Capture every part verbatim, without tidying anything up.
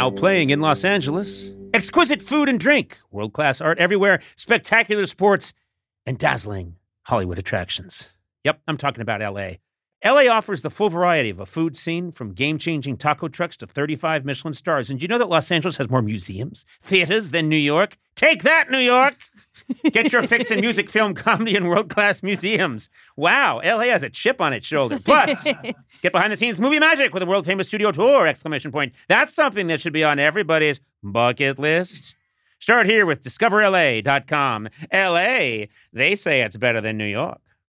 Now playing in Los Angeles. Exquisite food and drink, world-class art everywhere, spectacular sports, and dazzling Hollywood attractions. Yep, I'm talking about L A. L A offers the full variety of a food scene, from game-changing taco trucks to thirty-five Michelin stars. And do you know that Los Angeles has more museums, theaters than New York? Take that, New York! Get your fix in music, film, comedy, and world-class museums. Wow, L A has a chip on its shoulder. Plus, get behind-the-scenes movie magic with a world-famous studio tour, exclamation point. That's something that should be on everybody's bucket list. Start here with discover L A dot com. L A, they say it's better than New York.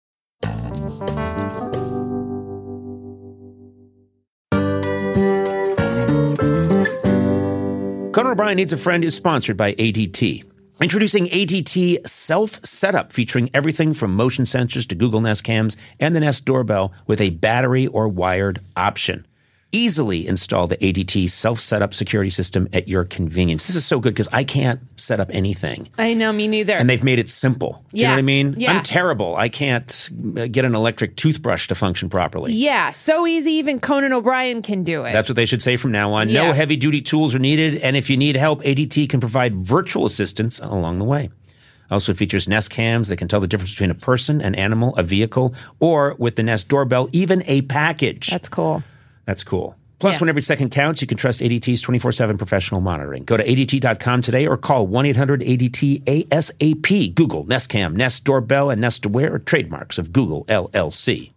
Conan O'Brien Needs a Friend is sponsored by A D T. Introducing A D T Self Setup, featuring everything from motion sensors to Google Nest Cams and the Nest Doorbell with a battery or wired option. Easily install the A D T Self Setup security system at your convenience. This is so good because I can't set up anything. I know, me neither. And they've made it simple. Do yeah. you know what I mean? Yeah. I'm terrible. I can't get an electric toothbrush to function properly. Yeah, so easy even Conan O'Brien can do it. That's what they should say from now on. Yeah. No heavy-duty tools are needed, and if you need help, A D T can provide virtual assistance along the way. Also features Nest Cams that can tell the difference between a person, an animal, a vehicle, or with the Nest Doorbell, even a package. That's cool. That's cool. Plus, yeah. when every second counts, you can trust A D T's twenty-four seven professional monitoring. Go to A D T dot com today or call one eight hundred A D T A S A P. Google Nest Cam, Nest Doorbell, and Nest Aware are trademarks of Google L L C.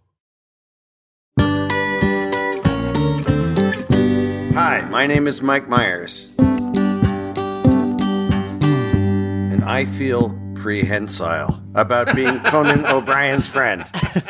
Hi, my name is Mike Myers. And I feel prehensile about being Conan O'Brien's friend.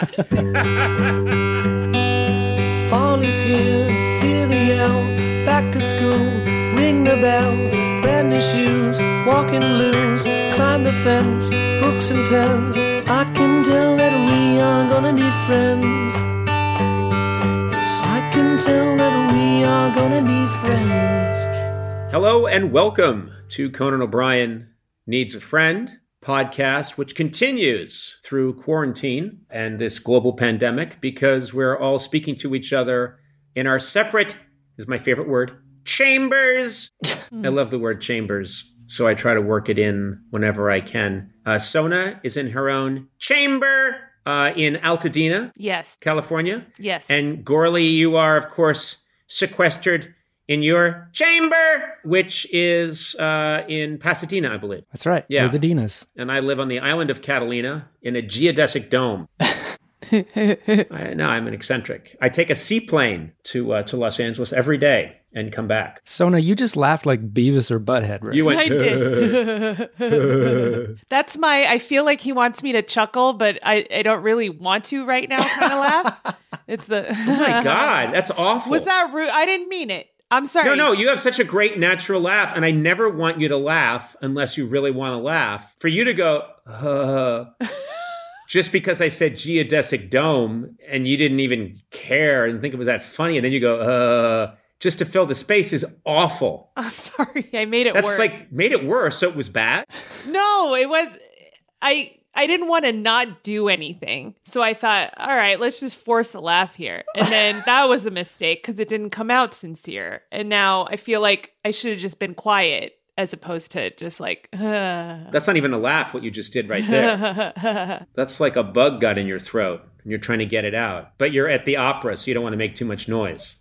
Fall is here, hear the yell, back to school, ring the bell, brand new shoes, walking blues, climb the fence, books and pens, I can tell that we are gonna be friends. Yes, I can tell that we are gonna be friends. Hello and welcome to Conan O'Brien Needs a Friend podcast, which continues through quarantine and this global pandemic because we're all speaking to each other in our separate, is my favorite word, chambers. I love the word chambers, so I try to work it in whenever I can. Uh, Sona is in her own chamber uh, in Altadena, Yes. California. Yes. And Gorley, you are, of course, sequestered in your chamber, which is uh, in Pasadena, I believe. That's right. Yeah. We're the Dinas. And I live on the island of Catalina in a geodesic dome. I, no, I'm an eccentric. I take a seaplane to uh, to Los Angeles every day and come back. Sona, you just laughed like Beavis or Butthead, right? You went, I did. That's my, I feel like he wants me to chuckle, but I, I don't really want to right now kind of laugh. It's the... oh my God, that's awful. Was that rude? I didn't mean it. I'm sorry. No, no, you have such a great natural laugh, and I never want you to laugh unless you really want to laugh. For you to go, uh, just because I said geodesic dome, and you didn't even care and think it was that funny, and then you go, uh, just to fill the space is awful. I'm sorry. I made it That's worse. That's like, made it worse, so it was bad? No, it was, I... I didn't want to not do anything. So I thought, all right, let's just force a laugh here. And then that was a mistake because it didn't come out sincere. And now I feel like I should have just been quiet as opposed to just like, uh. That's not even a laugh, what you just did right there. That's like a bug got in your throat and you're trying to get it out. But you're at the opera, so you don't want to make too much noise.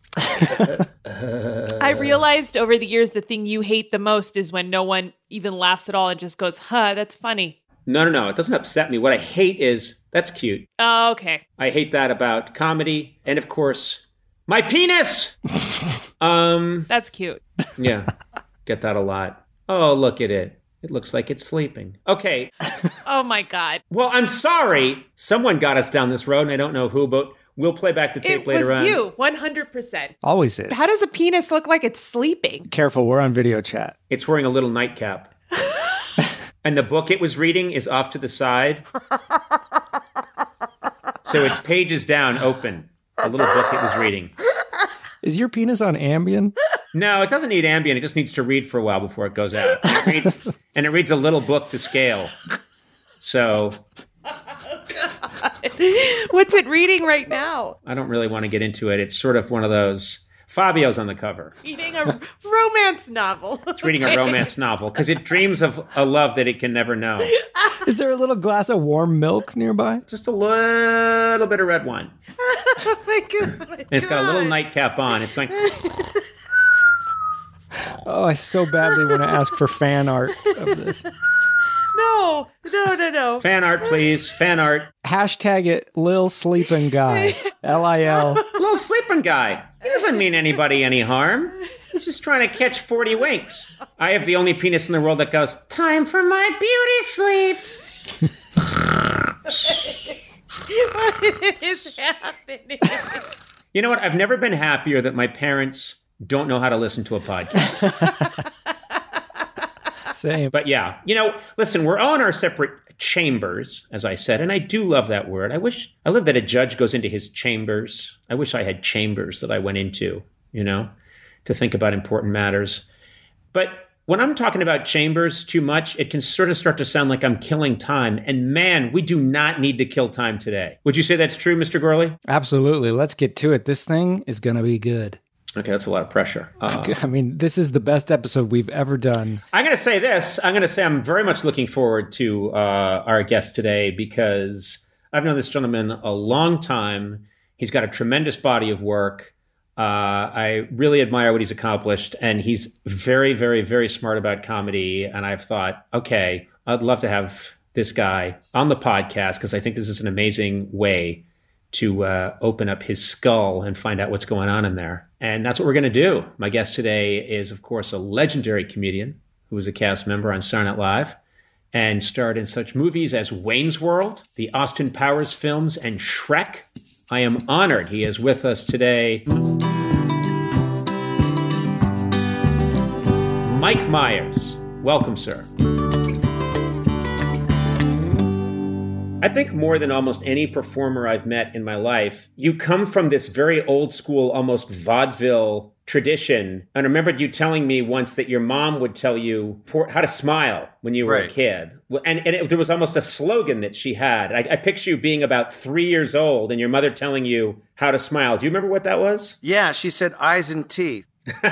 I realized over the years the thing you hate the most is when no one even laughs at all and just goes, huh, that's funny. No, no, no. It doesn't upset me. What I hate is, that's cute. Oh, okay. I hate that about comedy. And of course, my penis! um, That's cute. Yeah, get that a lot. Oh, look at it. It looks like it's sleeping. Okay. Oh my God. Well, I'm sorry. Someone got us down this road, and I don't know who, but we'll play back the tape it later on. It was you, one hundred percent. Always is. How does a penis look like it's sleeping? Careful, we're on video chat. It's wearing a little nightcap. And the book it was reading is off to the side. So its pages down, open. The little book it was reading. Is your penis on Ambien? No, it doesn't need Ambien. It just needs to read for a while before it goes out. It reads, and it reads a little book to scale. So... What's it reading right now? I don't really want to get into it. It's sort of one of those Fabio's on the cover. Reading a romance novel. It's reading a romance novel because it dreams of a love that it can never know. Is there a little glass of warm milk nearby? Just a little bit of red wine. Oh my God. And it's got a little nightcap on. It's going... Oh, I so badly want to ask for fan art of this. No, no, no, no. Fan art, please. Fan art. Hashtag it Lil Sleeping Guy. L I L. Little sleeping guy. He doesn't mean anybody any harm. He's just trying to catch forty winks. I have the only penis in the world that goes, time for my beauty sleep. What is happening? You know what? I've never been happier that my parents don't know how to listen to a podcast. Same. But yeah, you know, listen, we're all in our separate chambers, as I said, and I do love that word. I wish, I love that a judge goes into his chambers. I wish I had chambers that I went into, you know, to think about important matters. But when I'm talking about chambers too much, it can sort of start to sound like I'm killing time. And man, we do not need to kill time today. Would you say that's true, Mister Gurley? Absolutely. Let's get to it. This thing is going to be good. Okay, that's a lot of pressure. Uh, I mean, this is the best episode we've ever done. I'm going to say this. I'm going to say I'm very much looking forward to uh, our guest today because I've known this gentleman a long time. He's got a tremendous body of work. Uh, I really admire what he's accomplished, and he's very, very, very smart about comedy. And I've thought, okay, I'd love to have this guy on the podcast because I think this is an amazing way to uh, open up his skull and find out what's going on in there. And that's what we're going to do. My guest today is, of course, a legendary comedian who was a cast member on Saturday Night Live and starred in such movies as Wayne's World, the Austin Powers films, and Shrek. I am honored he is with us today. Mike Myers. Welcome, sir. I think more than almost any performer I've met in my life, you come from this very old school, almost vaudeville tradition. And I remember you telling me once that your mom would tell you how to smile when you were Right. a kid. And, and it, there was almost a slogan that she had. I, I picture you being about three years old and your mother telling you how to smile. Do you remember what that was? Yeah, she said eyes and teeth.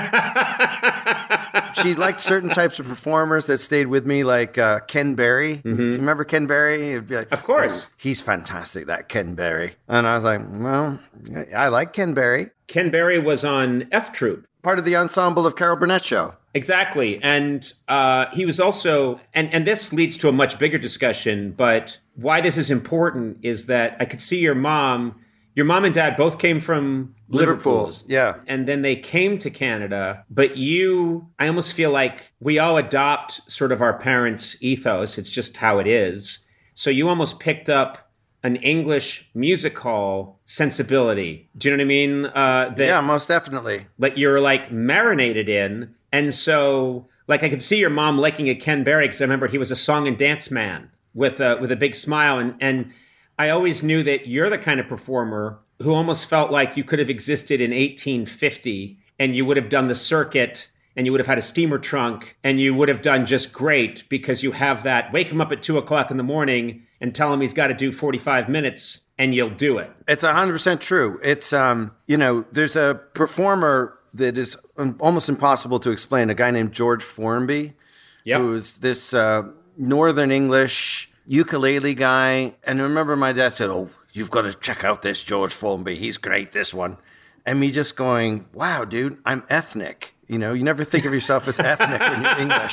She liked certain types of performers that stayed with me, like uh, Ken Berry. Mm-hmm. Do you remember Ken Berry? He'd be like, Of course. "Oh, he's fantastic, that Ken Berry." And I was like, well, I like Ken Berry. Ken Berry was on F Troop. Part of the ensemble of Carol Burnett Show. Exactly. And uh, he was also, and, and this leads to a much bigger discussion, but why this is important is that I could see your mom, your mom and dad both came from Liverpool, Liverpool's. yeah. And then they came to Canada, but you, I almost feel like we all adopt sort of our parents' ethos. It's just how it is. So you almost picked up an English music hall sensibility. Do you know what I mean? Uh, that, Yeah, most definitely. that you're like marinated in. And so, like, I could see your mom liking a Ken Berry because I remember he was a song and dance man with a, with a big smile. And, and I always knew that you're the kind of performer who almost felt like you could have existed in eighteen fifty and you would have done the circuit and you would have had a steamer trunk and you would have done just great because you have that, wake him up at two o'clock in the morning and tell him he's got to do forty-five minutes and you'll do it. It's one hundred percent true. It's, um, you know, there's a performer that is almost impossible to explain, a guy named George Formby, Yep. who's this uh, Northern English ukulele guy. And I remember my dad said, "Oh, you've got to check out this George Formby. He's great, this one." And me just going, wow, dude, I'm ethnic. You know, you never think of yourself as ethnic when you're English.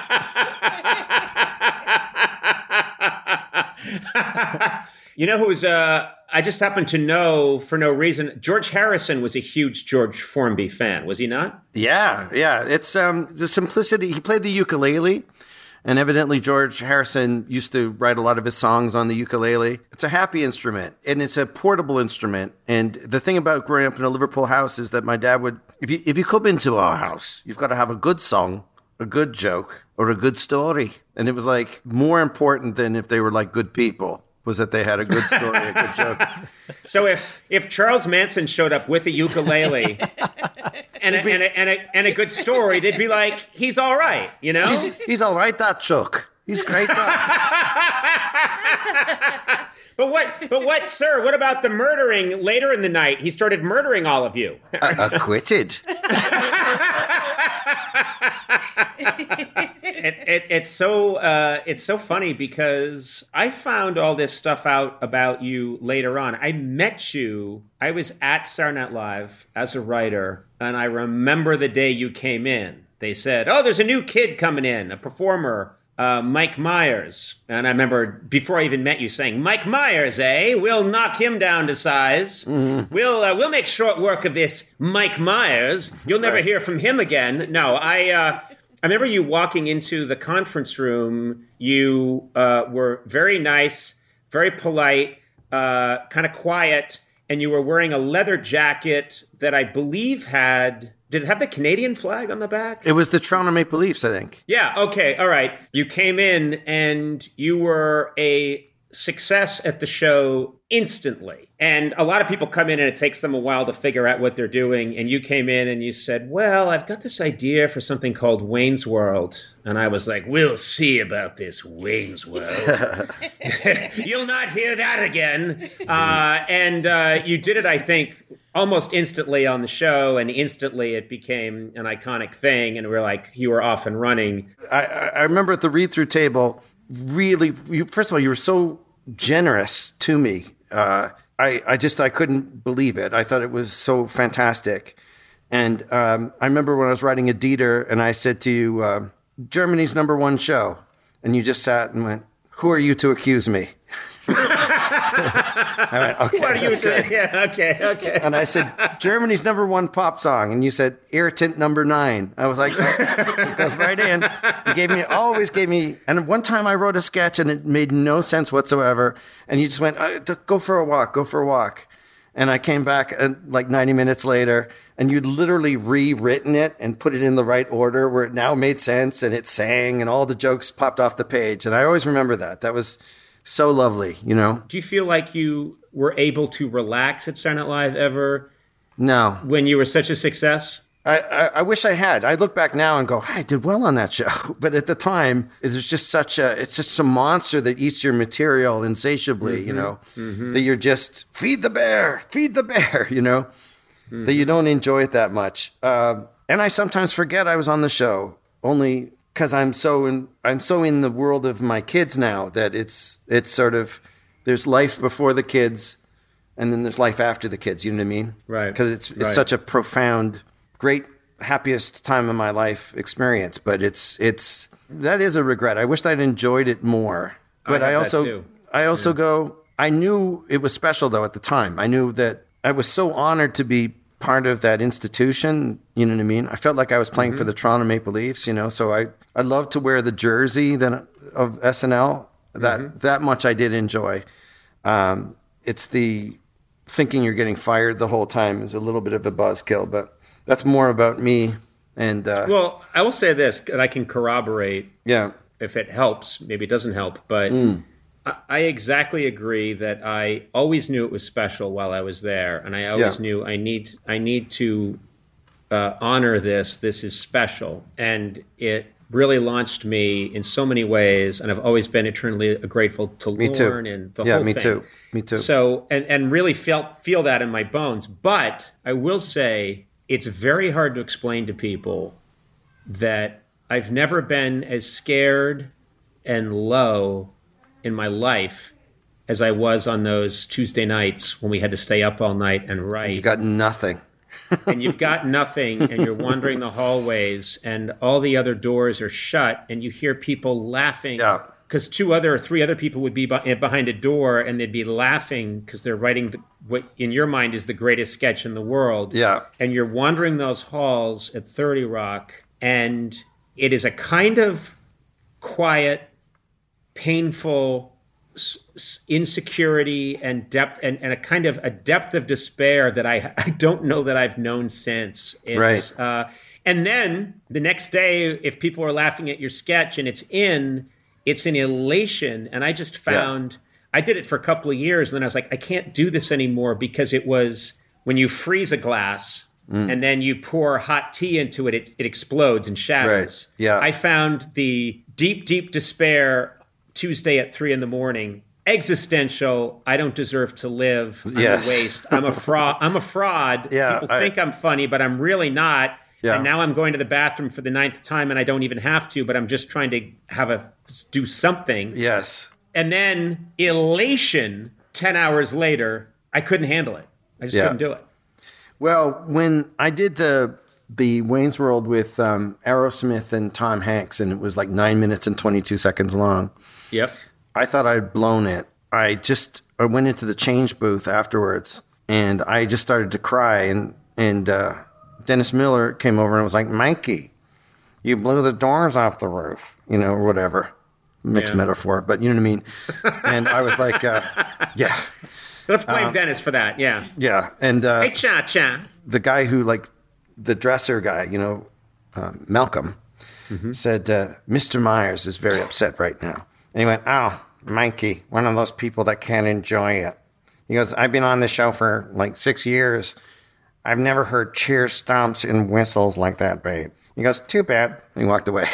You know who's, uh, I just happen to know for no reason, George Harrison was a huge George Formby fan, was he not? Yeah, yeah. It's um, the simplicity. He played the ukulele, and evidently George Harrison used to write a lot of his songs on the ukulele. It's a happy instrument, and it's a portable instrument. And the thing about growing up in a Liverpool house is that my dad would, if you if you come into our house, you've got to have a good song, a good joke, or a good story. And it was like more important than if they were like good people, was that they had a good story, a good joke. So if if Charles Manson showed up with a ukulele and a, and, a, and, a, and a good story, they'd be like, he's all right, you know? He's, he's all right, that Chuck. He's great, that. But what, but what, sir, what about the murdering later in the night? He started murdering all of you. Uh, acquitted. it, it, it's so uh, it's so funny because I found all this stuff out about you later on. I met you. I was at Saturday Night Live as a writer, and I remember the day you came in. They said, "Oh, there's a new kid coming in, a performer, uh, Mike Myers." And I remember before I even met you saying, "Mike Myers, eh? We'll knock him down to size. Mm-hmm. We'll uh, we'll make short work of this Mike Myers. You'll never right. hear from him again." No, I. Uh, I remember you walking into the conference room. You uh, were very nice, very polite, uh, kind of quiet, and you were wearing a leather jacket that I believe had... Did it have the Canadian flag on the back? It was the Toronto Maple Leafs, I think. Yeah, okay, all right. You came in and you were a success at the show instantly. And a lot of people come in and it takes them a while to figure out what they're doing. And you came in and you said, "Well, I've got this idea for something called Wayne's World." And I was like, "We'll see about this Wayne's World." You'll not hear that again. Uh, and uh, you did it, I think, almost instantly on the show. And instantly it became an iconic thing. And we we're like, you were off and running. I, I remember at the read-through table, really, you, first of all, you were so generous to me. Uh, I, I just, I couldn't believe it. I thought it was so fantastic. And um, I remember when I was writing a Dieter and I said to you, uh, Germany's number one show. And you just sat and went, "Who are you to accuse me?" I went, "Okay, what are you doing? Yeah, okay, okay." And I said, "Germany's number one pop song." And you said, "Irritant number nine." I was like, oh, it goes right in. You gave me, always gave me, and one time I wrote a sketch and it made no sense whatsoever. And you just went, uh, "Go for a walk, go for a walk." And I came back uh, like ninety minutes later, and you'd literally rewritten it and put it in the right order where it now made sense and it sang and all the jokes popped off the page. And I always remember that. That was so lovely, you know? Do you feel like you were able to relax at Saturday Night Live ever? No. When you were such a success? I, I, I wish I had. I look back now and go, I did well on that show. But at the time, it was just such a, it's just a monster that eats your material insatiably, mm-hmm. you know, mm-hmm. that you're just, feed the bear, feed the bear, you know, mm-hmm. that you don't enjoy it that much. Uh, and I sometimes forget I was on the show only because I'm so in, I'm so in the world of my kids now that it's, it's sort of, there's life before the kids and then there's life after the kids, you know what I mean? Right. Because it's, it's right. such a profound, great, happiest time of my life experience, but it's it's that is a regret. I wished I'd enjoyed it more. But I, I also I also yeah. go I knew it was special though at the time. I knew that I was so honored to be part of that institution, you know what I mean? I felt like I was playing mm-hmm. for the Toronto Maple Leafs, you know, so I I love to wear the jersey that of S N L. That mm-hmm. that much I did enjoy. Um, it's the thinking you're getting fired the whole time is a little bit of a buzzkill, but that's more about me. And uh, well, I will say this, and I can corroborate. Yeah, if it helps, maybe it doesn't help, but mm. I, I exactly agree that I always knew it was special while I was there, and I always yeah. knew I need I need to uh, honor this. This is special, and it really launched me in so many ways, and I've always been eternally grateful to me Lorne too. and the yeah, whole me thing. too. Me too. So, and, and really felt feel that in my bones. But I will say it's very hard to explain to people that I've never been as scared and low in my life as I was on those Tuesday nights when we had to stay up all night and write. You got nothing. And you've got nothing, and you're wandering the hallways, and all the other doors are shut, and you hear people laughing. Yeah. Because two other or three other people would be behind a door, and they'd be laughing because they're writing the, what in your mind is the greatest sketch in the world. Yeah. And you're wandering those halls at thirty Rock, and it is a kind of quiet, painful insecurity and depth and, and a kind of a depth of despair that I, I don't know that I've known since. It's, right. Uh, and then the next day, if people are laughing at your sketch and it's in, it's an elation. And I just found, yeah. I did it for a couple of years. And then I was like, I can't do this anymore because it was when you freeze a glass mm. and then you pour hot tea into it, it, it explodes and shatters. Right. Yeah. I found the deep, deep despair Tuesday at three in the morning. Existential. I don't deserve to live. I'm Yes. a waste. I'm a fraud. I'm a fraud. Yeah, People I- think I'm funny, but I'm really not. Yeah. And now I'm going to the bathroom for the ninth time, and I don't even have to. But I'm just trying to have a do something. Yes. And then elation. Ten hours later, I couldn't handle it. I just Yeah. couldn't do it. Well, when I did the the Wayne's World with um, Aerosmith and Tom Hanks, and it was like nine minutes and twenty-two seconds long, Yep. I thought I'd blown it. I just I went into the change booth afterwards, and I just started to cry. And and uh, Dennis Miller came over and was like, "Mikey, you blew the doors off the roof," you know, or whatever. Mixed Yeah. metaphor, but you know what I mean. And I was like, uh, "Yeah, Let's blame Dennis for that. Yeah. yeah." And uh, Hey, cha cha. the guy who, like, the dresser guy, you know, uh, Malcolm, said, uh, Mister Myers is very upset right now. And he went, "Oh, Mikey, one of those people that can't enjoy it." He goes, "I've been on the show for like six years. I've never heard cheers, stomps, and whistles like that, babe." He goes, "Too bad." And he walked away.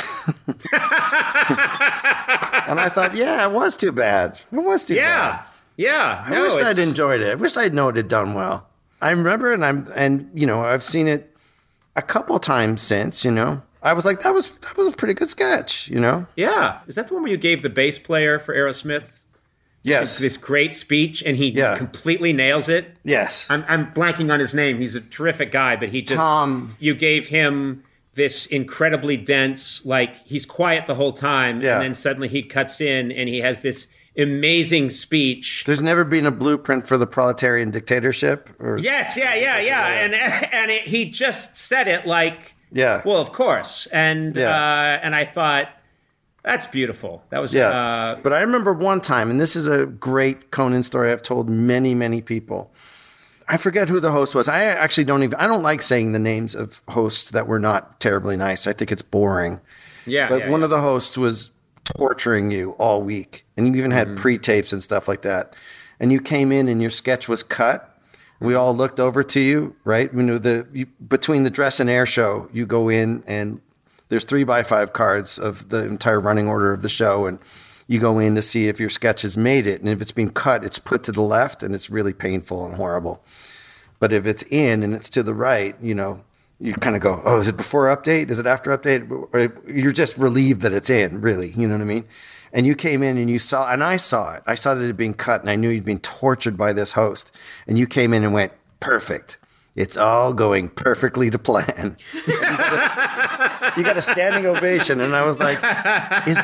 And I thought, yeah, it was too bad. It was too Yeah. bad. Yeah. I No, wish it's- I'd enjoyed it. I wish I'd known it had done well. I remember, and I'm, and you know, I've seen it a couple times since. You know, I was like, that was that was a pretty good sketch. You know, Yeah. Is that the one where you gave the bass player for Aerosmith yes, this great speech and he Yeah. completely nails it? yes, I'm, I'm blanking on his name. He's a terrific guy, but he just, Tom. you gave him this incredibly dense, like he's quiet the whole time. Yeah. And then suddenly he cuts in and he has this amazing speech. There's never been a blueprint for the proletarian dictatorship. Or Yes, yeah, yeah, yeah, and and it, he just said it like, Yeah. well, of course, and Yeah. uh, and I thought that's beautiful. That was Yeah. uh, But I remember one time, and this is a great Conan story I've told many, many people. I forget who the host was. I actually don't even, I don't like saying the names of hosts that were not terribly nice. I think it's boring. yeah. But yeah, one yeah. of the hosts was torturing you all week. And you even had Mm-hmm. pre-tapes and stuff like that. And you came in and your sketch was cut. We all looked over to you, right? You know, the you, between the dress and air show, you go in and there's three by five cards of the entire running order of the show. And you go in to see if your sketch has made it. And if it's been cut, it's put to the left and it's really painful and horrible. But if it's in and it's to the right, you know, you kind of go, oh, is it before update? Is it after update? Or you're just relieved that it's in, really. You know what I mean? And you came in and you saw, and I saw it. I saw that it had been cut, and I knew you'd been tortured by this host. And you came in and went, perfect. It's all going perfectly to plan. you, got a, you got a standing ovation. And I was like, is,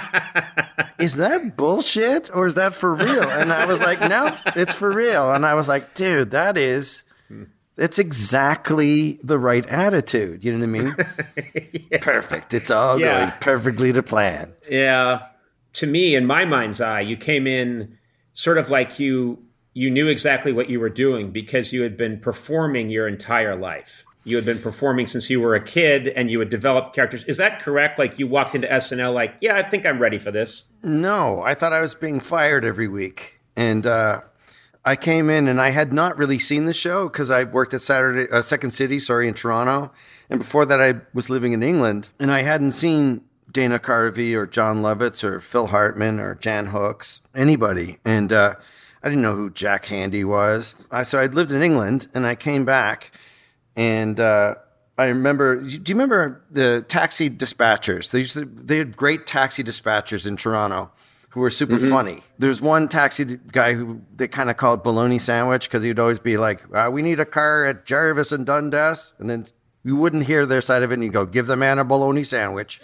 is that bullshit or is that for real? And I was like, no, it's for real. And I was like, dude, that is... It's exactly the right attitude. You know what I mean? yeah. Perfect. It's all Yeah. going perfectly to plan. Yeah. To me, in my mind's eye, you came in sort of like you you knew exactly what you were doing because you had been performing your entire life. You had been performing since you were a kid and you had developed characters. Is that correct? Like you walked into S N L like, yeah, I think I'm ready for this. No, I thought I was being fired every week. And uh, I came in and I had not really seen the show because I worked at Saturday, uh, Second City, sorry, in Toronto. And before that, I was living in England. And I hadn't seen Dana Carvey or John Lovitz or Phil Hartman or Jan Hooks, anybody. And uh, I didn't know who Jack Handy was. I, so I'd lived in England and I came back and uh, I remember, do you remember the taxi dispatchers? They used to, they had great taxi dispatchers in Toronto who were super Mm-hmm. funny. There's one taxi guy who they kind of called Bologna Sandwich because he'd always be like, uh, we need a car at Jarvis and Dundas. And then you wouldn't hear their side of it and you go, give the man a bologna sandwich.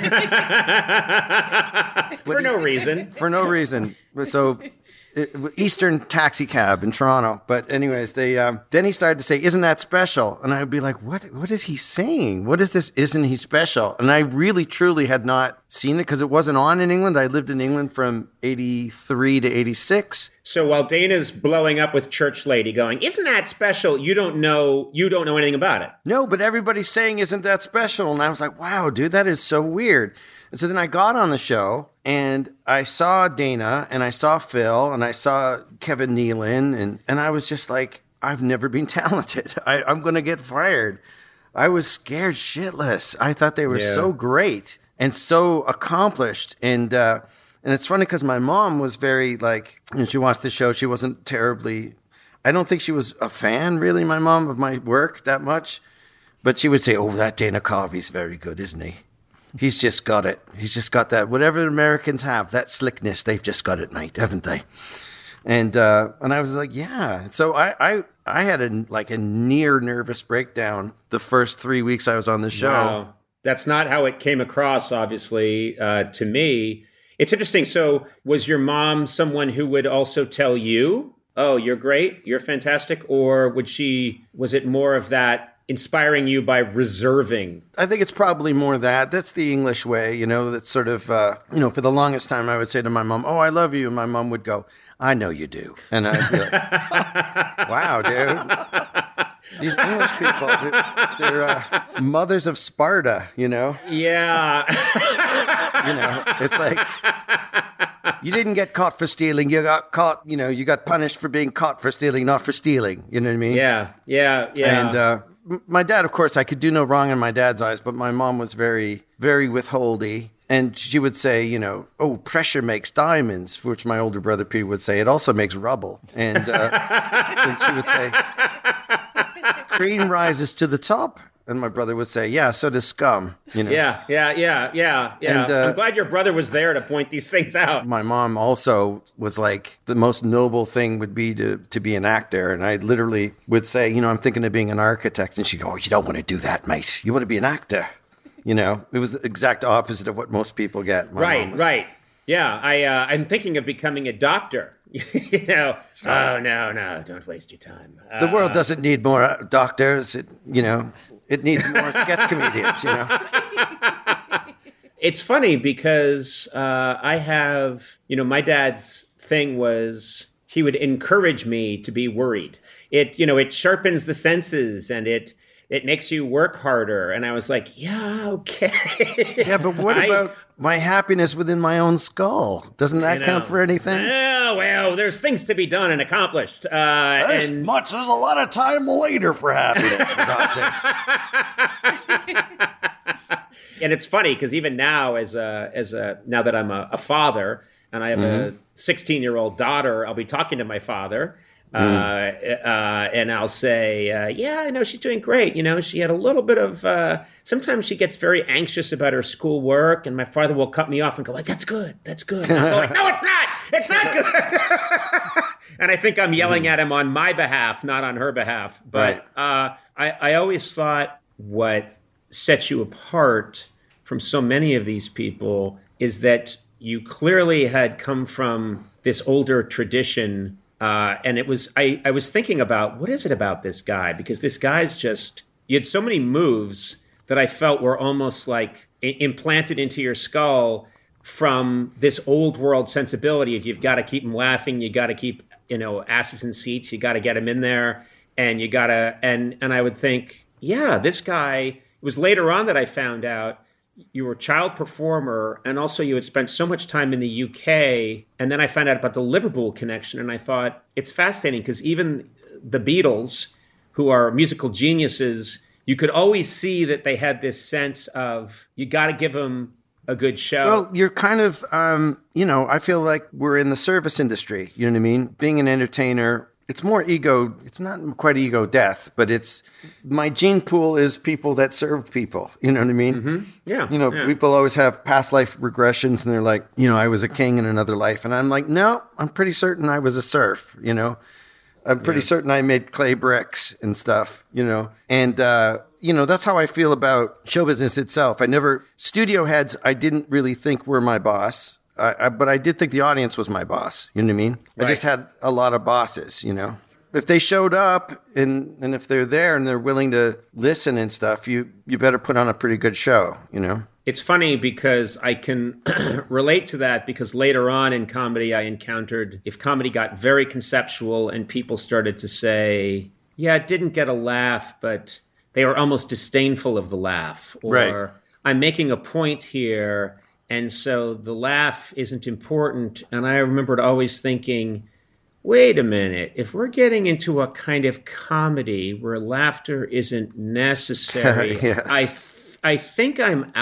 For no reason. For no reason. So it, Eastern taxi cab in Toronto. But anyways, they um, then he started to say, isn't that special? And I'd be like, what? What is he saying? What is this? Isn't he special? And I really, truly had not seen it because it wasn't on in England. I lived in England from eighty-three to eighty-six. So while Dana's blowing up with Church Lady going, isn't that special? You don't know, you don't know anything about it. No, but everybody's saying, isn't that special? And I was like, wow, dude, that is so weird. And so then I got on the show and I saw Dana and I saw Phil and I saw Kevin Nealon and, and I was just like, I've never been talented. I, I'm going to get fired. I was scared shitless. I thought they were Yeah. so great and so accomplished. And uh, And it's funny because my mom was very like, when she watched the show, she wasn't terribly, I don't think she was a fan really, my mom, of my work that much. But she would say, oh, that Dana Carvey's very good, isn't he? He's just got it. He's just got that. Whatever Americans have, that slickness, they've just got it, mate, haven't they? And uh, and I was like, yeah. So I, I I had a like a near nervous breakdown the first three weeks I was on the show. Wow. That's not how it came across, obviously, uh, to me. It's interesting. So was your mom someone who would also tell you, oh, you're great, you're fantastic? Or would she, was it more of that inspiring you by reserving? I think it's probably more that. That's the English way, you know, that's sort of, uh, you know, for the longest time I would say to my mom, oh, I love you. And my mom would go, I know you do. And I'd be like, wow, dude. These English people, they're, they're uh, mothers of Sparta, you know? Yeah. You know, it's like, you didn't get caught for stealing. You got caught, you know, you got punished for being caught for stealing, not for stealing. You know what I mean? Yeah, yeah, yeah. And uh, m- my dad, of course, I could do no wrong in my dad's eyes, but my mom was very, very withholdy. And she would say, you know, oh, pressure makes diamonds, for which my older brother Peter would say, it also makes rubble. And uh, then she would say, cream rises to the top. And my brother would say, yeah, so does scum. You know? Yeah, yeah, yeah, yeah, yeah. And, uh, I'm glad your brother was there to point these things out. My mom also was like, the most noble thing would be to, to be an actor. And I literally would say, you know, I'm thinking of being an architect. And she'd go, oh, you don't want to do that, mate. You want to be an actor. You know, it was the exact opposite of what most people get. My right, right. Yeah, I, uh, I'm thinking of becoming a doctor. You know, oh, no, no, don't waste your time. Uh, The world doesn't need more doctors. It, you know, it needs more sketch comedians, you know. It's funny because uh, I have, you know, my dad's thing was he would encourage me to be worried. It, you know, it sharpens the senses and it it makes you work harder. And I was like, yeah, okay. Yeah, but what I, about my happiness within my own skull? Doesn't that you know, count for anything? Oh, well, there's things to be done and accomplished. Uh, As and, much as a lot of time later for happiness, for God's sakes. And it's funny because even now, as a as a now that I'm a, a father and I have mm-hmm. a sixteen year old daughter, I'll be talking to my father, mm. uh, uh, and I'll say, uh, "Yeah, I know she's doing great. You know, she had a little bit of. Uh, sometimes she gets very anxious about her schoolwork, and my father will cut me off and go, like, that's good, that's good.' And I'm going, no, it's not. It's not good." And I think I'm yelling mm. at him on my behalf, not on her behalf. But right. uh, I, I always thought what sets you apart from so many of these people is that you clearly had come from this older tradition. Uh, and it was, I, I was thinking about, what is it about this guy? Because this guy's just, you had so many moves that I felt were almost like I- implanted into your skull from this old world sensibility of you've got to keep him laughing. You got to keep, you know, asses in seats. You got to get him in there and you got to, and, and I would think, yeah, this guy, it was later on that I found out you were a child performer and also you had spent so much time in the U K. And then I found out about the Liverpool connection. And I thought it's fascinating because even the Beatles, who are musical geniuses, you could always see that they had this sense of you got to give them a good show. Well, you're kind of, um, you know, I feel like we're in the service industry. You know what I mean? Being an entertainer, it's more ego. It's not quite ego death, but it's my gene pool is people that serve people. You know what I mean? Mm-hmm. Yeah. You know, yeah. people always have past life regressions and they're like, you know, I was a king in another life. And I'm like, no, I'm pretty certain I was a serf, you know? I'm pretty yeah. certain I made clay bricks and stuff, you know? And, uh, you know, that's how I feel about show business itself. I never, studio heads, I didn't really think were my boss. I, I, but I did think the audience was my boss. You know what I mean? Right. I just had a lot of bosses, you know? If they showed up and, and if they're there and they're willing to listen and stuff, you, you better put on a pretty good show, you know? It's funny because I can relate to that because later on in comedy, I encountered if comedy got very conceptual and people started to say, yeah, it didn't get a laugh, but they were almost disdainful of the laugh. Or right. I'm making a point here, and so the laugh isn't important. And I remembered always thinking, wait a minute, if we're getting into a kind of comedy where laughter isn't necessary, yes. I, I think I'm out.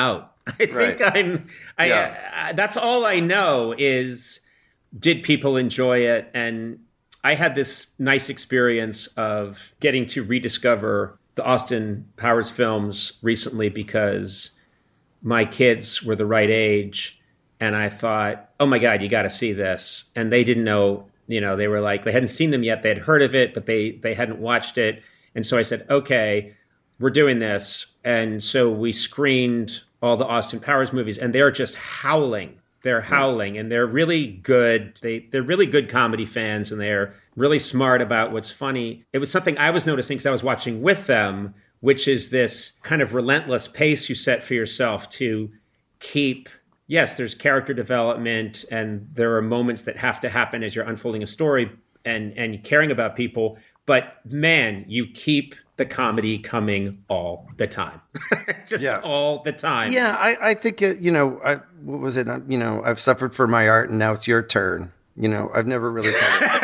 I think Right. I'm, I, Yeah. uh, that's all I know is, did people enjoy it? And I had this nice experience of getting to rediscover the Austin Powers films recently because my kids were the right age. And I thought, oh my God, you got to see this. And they didn't know, you know, they were like, they hadn't seen them yet. They had heard of it, but they, they hadn't watched it. And so I said, okay, we're doing this. And so we screened all the Austin Powers movies, and they're just howling. They're howling, and they're really good. They, they're really good comedy fans, and they're really smart about what's funny. It was something I was noticing because I was watching with them, which is this kind of relentless pace you set for yourself to keep, yes, there's character development, and there are moments that have to happen as you're unfolding a story and, and caring about people. But man, you keep the comedy coming all the time. Just Yeah. all the time. Yeah, I, I think, it, you know, I, what was it? You know, I've suffered for my art and now it's your turn. You know, I've never really kind of,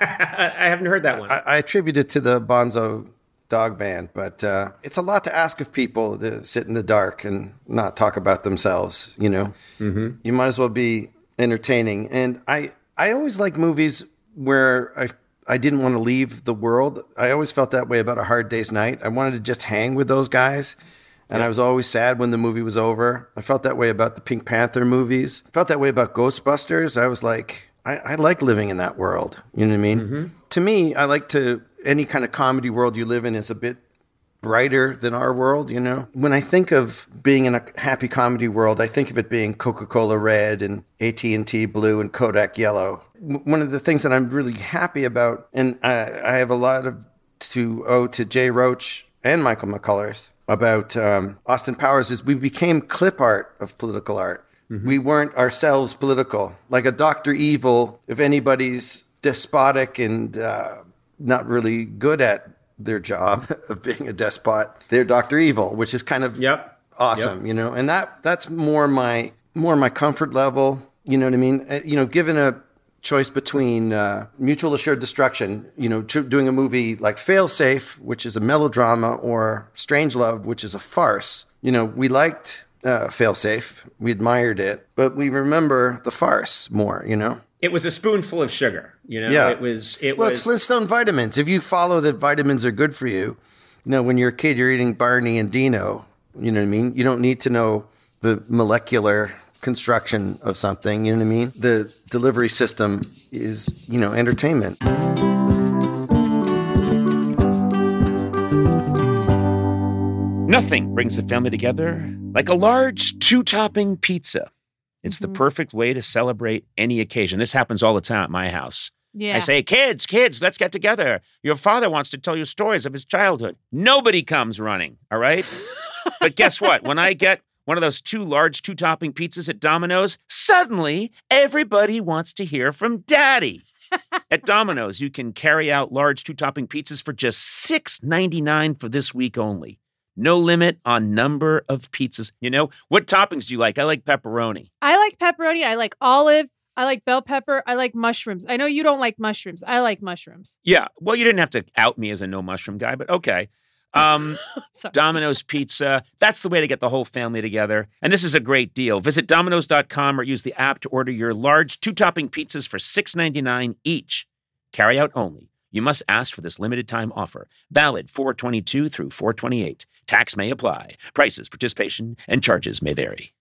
I, I haven't heard that one. I, I attribute it to the Bonzo Dog Band, but uh, it's a lot to ask of people to sit in the dark and not talk about themselves, you know. Mm-hmm. You might as well be entertaining. And I, I always like movies where I I didn't want to leave the world. I always felt that way about A Hard Day's Night. I wanted to just hang with those guys. And yeah. I was always sad when the movie was over. I felt that way about the Pink Panther movies. I felt that way about Ghostbusters. I was like, I, I like living in that world. You know what I mean? Mm-hmm. To me, I like to, any kind of comedy world you live in is a bit brighter than our world, you know? When I think of being in a happy comedy world, I think of it being Coca-Cola Red and A T and T Blue and Kodak Yellow. One of the things that I'm really happy about, and I, I have a lot of to owe to Jay Roach and Michael McCullers about um, Austin Powers, is we became clip art of political art. Mm-hmm. We weren't ourselves political. Like a Doctor Evil, if anybody's despotic and uh, not really good at their job of being a despot, they're Doctor Evil, which is kind of yep. awesome, yep. you know. And that that's more my more my comfort level. You know what I mean? Uh, you know, given a choice between uh, Mutual Assured Destruction, you know, tr- doing a movie like Failsafe, which is a melodrama, or Strangelove, which is a farce. You know, we liked uh, Failsafe, we admired it, but we remember the farce more. You know. It was a spoonful of sugar, you know. Yeah. It was. It well, was. It's Flintstone vitamins. If you follow that vitamins are good for you, you know, when you're a kid, you're eating Barney and Dino. You know what I mean? You don't need to know the molecular construction of something. You know what I mean? The delivery system is, you know, entertainment. Nothing brings the family together like a large two-topping pizza. It's mm-hmm. the perfect way to celebrate any occasion. This happens all the time at my house. Yeah. I say, kids, kids, let's get together. Your father wants to tell you stories of his childhood. Nobody comes running, all right? But guess what? When I get one of those two large two-topping pizzas at Domino's, suddenly everybody wants to hear from Daddy. At Domino's, you can carry out large two-topping pizzas for just six ninety-nine for this week only. No limit on number of pizzas. You know, what toppings do you like? I like pepperoni. I like pepperoni. I like olive. I like bell pepper. I like mushrooms. I know you don't like mushrooms. I like mushrooms. Yeah. Well, you didn't have to out me as a no mushroom guy, but okay. Um, Domino's Pizza. That's the way to get the whole family together. And this is a great deal. Visit Domino's dot com or use the app to order your large two-topping pizzas for six ninety-nine each. Carry out only. You must ask for this limited time offer. Valid four twenty-two through four twenty-eight. Tax may apply. Prices, participation, and charges may vary.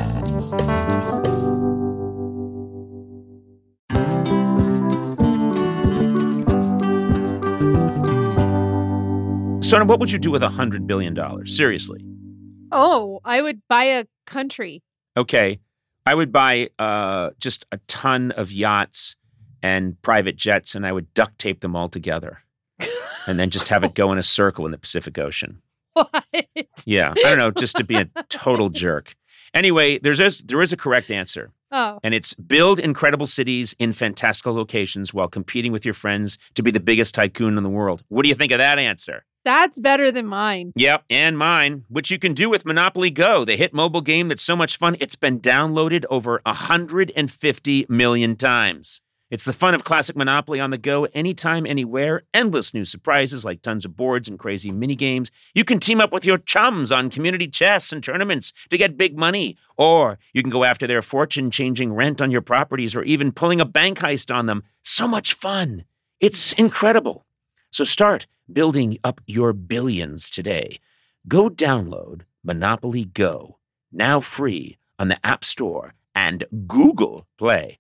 Sona, what would you do with one hundred billion dollars? Seriously. Oh, I would buy a country. Okay. I would buy uh, just a ton of yachts and private jets, and I would duct tape them all together and then just have it go in a circle in the Pacific Ocean. What? Yeah. I don't know, just to be a total jerk. Anyway, there's a, there is a correct answer. Oh. And it's build incredible cities in fantastical locations while competing with your friends to be the biggest tycoon in the world. What do you think of that answer? That's better than mine. Yep, and mine, which you can do with Monopoly Go, the hit mobile game that's so much fun, it's been downloaded over one hundred fifty million times. It's the fun of classic Monopoly on the go, anytime, anywhere. Endless new surprises like tons of boards and crazy mini games. You can team up with your chums on community chess and tournaments to get big money. Or you can go after their fortune, changing rent on your properties or even pulling a bank heist on them. So much fun. It's incredible. So start building up your billions today. Go download Monopoly Go, now free on the App Store and Google Play.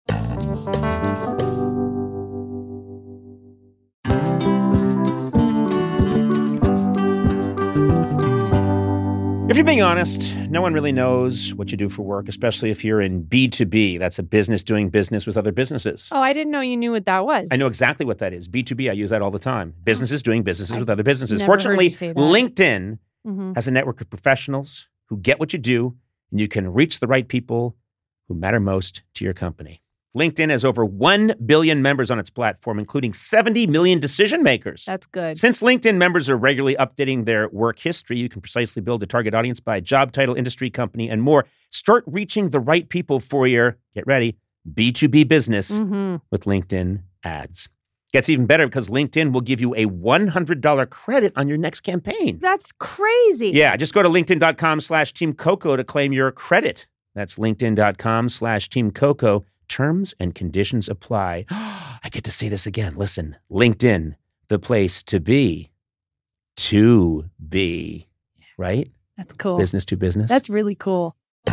If you're being honest, no one really knows what you do for work, especially if you're in B two B. That's a business doing business with other businesses. Oh, I didn't know you knew what that was. I know exactly what that is. B two B, I use that all the time. Businesses doing businesses I've with other businesses. never heard Fortunately, you say that. LinkedIn Mhm. has a network of professionals who get what you do, and you can reach the right people who matter most to your company. LinkedIn has over one billion members on its platform, including seventy million decision makers. That's good. Since LinkedIn members are regularly updating their work history, you can precisely build a target audience by job title, industry, company, and more. Start reaching the right people for your, get ready, B two B business Mm-hmm. with LinkedIn ads. Gets even better because LinkedIn will give you a one hundred dollars credit on your next campaign. That's crazy. Yeah, just go to linkedin.com slash Team Coco to claim your credit. That's linkedin.com slash Team Coco. Terms and conditions apply. I get to say this again. Listen, LinkedIn, the place to be, to be, right? That's cool. Business to business. That's really cool.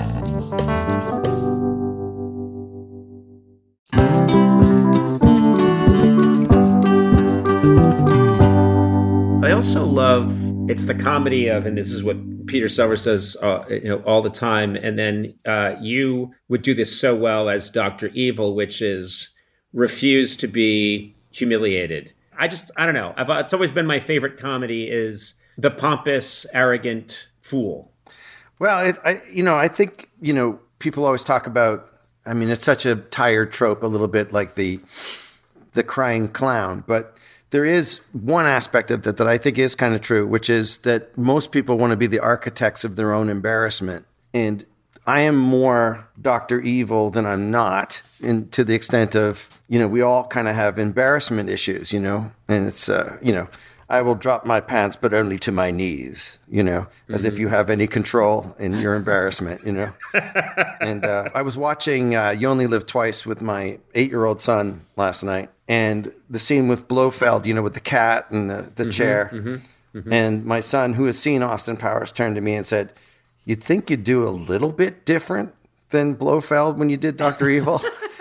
I also love, it's the comedy of, and this is what Peter Sellers does uh, you know, all the time. And then uh, you would do this so well as Doctor Evil, which is refuse to be humiliated. I just, I don't know. I've, it's always been my favorite comedy is the pompous, arrogant fool. Well, it, I, you know, I think, you know, people always talk about, I mean, it's such a tired trope, a little bit like the, the crying clown, but there is one aspect of that that I think is kind of true, which is that most people want to be the architects of their own embarrassment. And I am more Doctor Evil than I'm not, and to the extent of, you know, we all kind of have embarrassment issues, you know, and it's, uh, you know, I will drop my pants, but only to my knees, you know, as mm-hmm. if you have any control in your embarrassment, you know. And uh, I was watching uh, You Only Live Twice with my eight-year-old son last night. And the scene with Blofeld, you know, with the cat and the, the mm-hmm, chair. Mm-hmm, mm-hmm. And my son, who has seen Austin Powers, turned to me and said, "You'd think you'd do a little bit different than Blofeld when you did Doctor Evil?"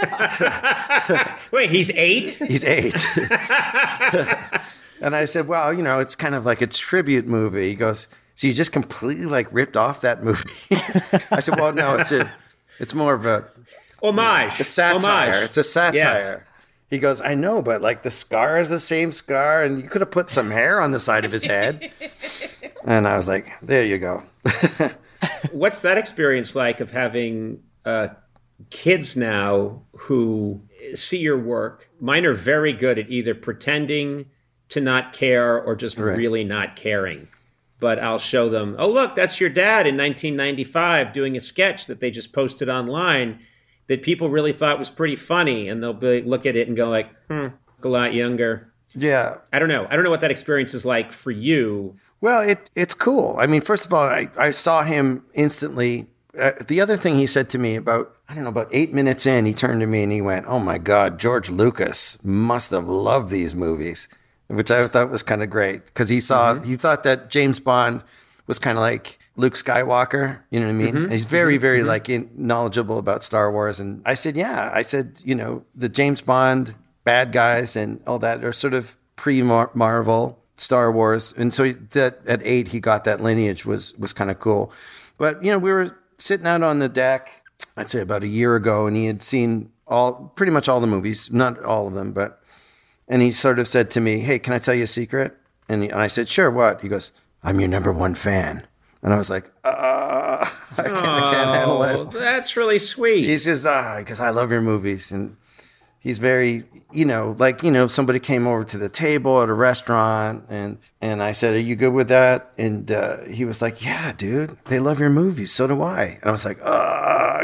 Wait, he's eight? He's eight. And I said, well, you know, it's kind of like a tribute movie. He goes, so you just completely like ripped off that movie? I said, well, no, it's a, it's more of a homage. A satire. Homage. It's a satire. Yes. He goes, I know, but like the scar is the same scar, and you could have put some hair on the side of his head. And I was like, there you go. What's that experience like of having uh, kids now who see your work? Mine are very good at either pretending to not care or just right. really not caring. But I'll show them, oh, look, that's your dad in nineteen ninety-five doing a sketch that they just posted online that people really thought was pretty funny. And they'll be, look at it and go like, hmm, a lot younger. Yeah. I don't know. I don't know what that experience is like for you. Well, it it's cool. I mean, first of all, I, I saw him instantly. Uh, the other thing he said to me about, I don't know, about eight minutes in, he turned to me and he went, oh my God, George Lucas must have loved these movies. Which I thought was kind of great because he saw, mm-hmm. he thought that James Bond was kind of like Luke Skywalker, you know what I mean? Mm-hmm. And he's very, very mm-hmm. like in, knowledgeable about Star Wars. And I said, yeah, I said, you know, the James Bond bad guys and all that are sort of pre-Marvel Star Wars. And so he, that at eight, he got that lineage was, was kind of cool. But, you know, we were sitting out on the deck, I'd say about a year ago, and he had seen all, pretty much all the movies, not all of them, but and he sort of said to me, hey, can I tell you a secret? And, he, and I said, sure, what? He goes, I'm your number one fan. And I was like, uh, I, can't, oh, I can't handle it. That's really sweet. He says, ah, because I love your movies. And he's very, you know, like, you know, somebody came over to the table at a restaurant and, and I said, are you good with that? And uh, he was like, yeah, dude, they love your movies. So do I. And I was like, ah,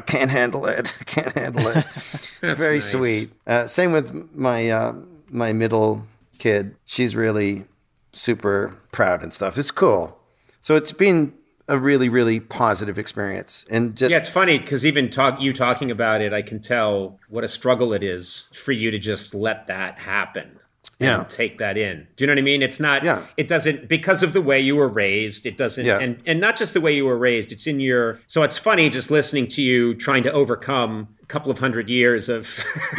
I can't handle it. I can't handle it. It's very nice. sweet. Uh, same with my uh, my middle kid. She's really super proud and stuff. It's cool. So it's been a really, really positive experience. And just Yeah, it's funny because even talk you talking about it, I can tell what a struggle it is for you to just let that happen. Yeah. And take that in. Do you know what I mean? It's not, Yeah. it doesn't, because of the way you were raised, it doesn't, Yeah. and, and not just the way you were raised, it's in your, so it's funny just listening to you trying to overcome a couple of hundred years of,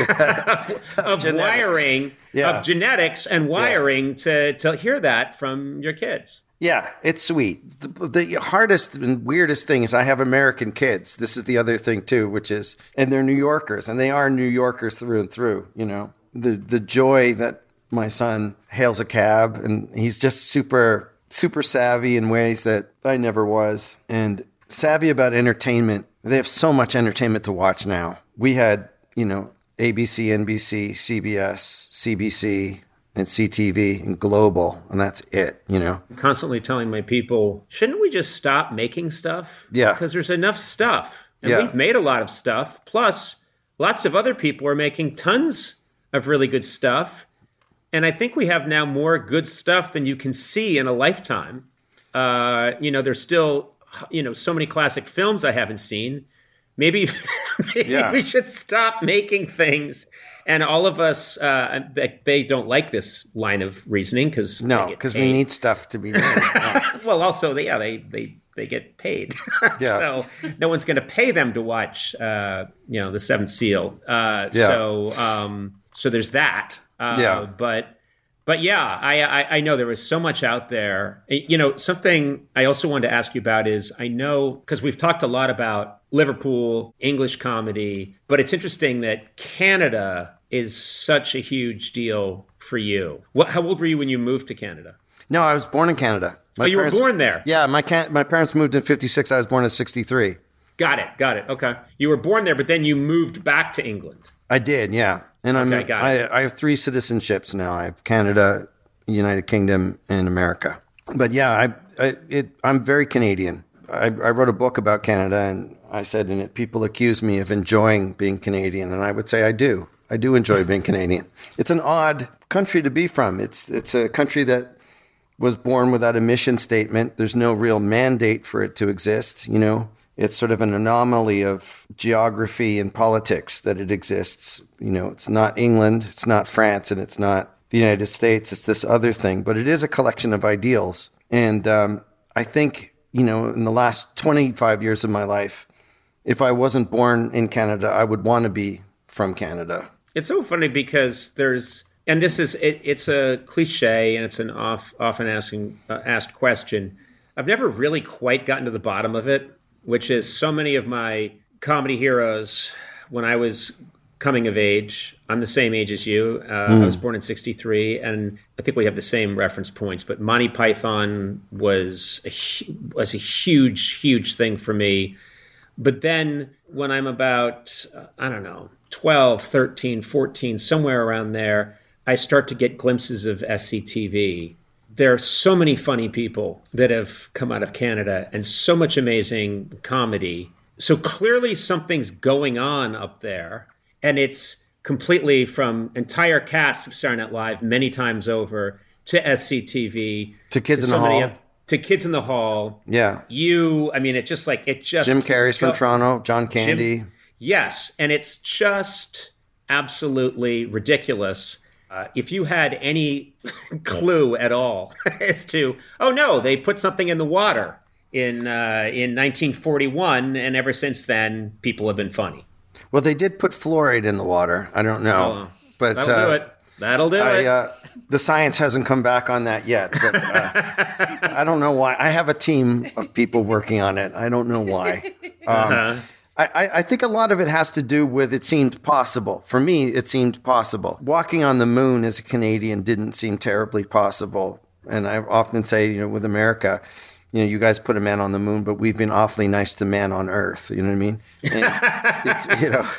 of, of genetics. wiring, Yeah. of genetics and wiring to, to hear that from your kids. Yeah, it's sweet. The, the hardest and weirdest thing is I have American kids. This is the other thing too, which is, and they're New Yorkers, and they are New Yorkers through and through. You know, the the joy that my son hails a cab, and he's just super super savvy in ways that I never was, and savvy about entertainment. They have so much entertainment to watch now. We had, you know, A B C, N B C, C B S, C B C. And C T V and Global, and that's it, you know? I'm constantly telling my people, shouldn't we just stop making stuff? Yeah. Because there's enough stuff. And Yeah. we've made a lot of stuff. Plus, lots of other people are making tons of really good stuff. And I think we have now more good stuff than you can see in a lifetime. Uh, you know, there's still, you know, so many classic films I haven't seen. Maybe, maybe Yeah. we should stop making things. And all of us, uh, they, they don't like this line of reasoning because No, because we need stuff to be made. Yeah. Well, also, they, yeah, they they they get paid, Yeah. so no one's going to pay them to watch, uh, you know, The Seventh Seal. Uh, Yeah. So, um, so there's that. Uh, Yeah. But, but yeah, I, I I know there was so much out there. You know, something I also wanted to ask you about is I know because we've talked a lot about Liverpool, English comedy, but it's interesting that Canada is such a huge deal for you. What, how old were you when you moved to Canada? No, I was born in Canada. My Oh, you were parents- born there? Yeah, my can- my parents moved in fifty-six. I was born in sixty-three. Got it. Got it. Okay. You were born there, but then you moved back to England. I did, yeah. And I'm Okay, got I, it. I have three citizenships now. I have Canada, United Kingdom, and America. But yeah, I, I it I'm very Canadian. I, I wrote a book about Canada, and I said in it, people accuse me of enjoying being Canadian, and I would say I do. I do enjoy being Canadian. It's an odd country to be from. It's it's a country that was born without a mission statement. There's no real mandate for it to exist, you know. It's sort of an anomaly of geography and politics that it exists. You know, it's not England, it's not France, and it's not the United States. It's this other thing, but it is a collection of ideals. And um, I think, you know, in the last twenty-five years of my life, if I wasn't born in Canada, I would want to be from Canada. It's so funny because there's, and this is, it, it's a cliche and it's an off, often asking, uh, asked question. I've never really quite gotten to the bottom of it, which is so many of my comedy heroes, when I was coming of age, I'm the same age as you. Uh, Mm. I was born in sixty-three, and I think we have the same reference points. But Monty Python was a, hu- was a huge, huge thing for me. But then when I'm about, uh, I don't know, twelve, thirteen, fourteen, somewhere around there, I start to get glimpses of S C T V. There are so many funny people that have come out of Canada and so much amazing comedy. So clearly something's going on up there, and it's completely from entire casts of Saturday Night Live many times over to S C T V. To Kids in so the many Hall. of- to Kids in the Hall. Yeah. You, I mean, it just like, it just. Jim Carrey's from go- Toronto, John Candy. Jim- yes, and it's just absolutely ridiculous. Uh, if you had any clue at all as to, oh no, they put something in the water in uh, in nineteen forty-one, and ever since then, people have been funny. Well, they did put fluoride in the water. I don't know. Oh, but That'll uh, do it. That'll do I, it. uh, the science hasn't come back on that yet. But uh, I don't know why. I have a team of people working on it. I don't know why. Um, Uh-huh. I, I- I think a lot of it has to do with it seemed possible. For me, it seemed possible. Walking on the moon as a Canadian didn't seem terribly possible. And I often say, you know, with America, you know, you guys put a man on the moon, but we've been awfully nice to man on Earth. You know what I mean? And it's, you know,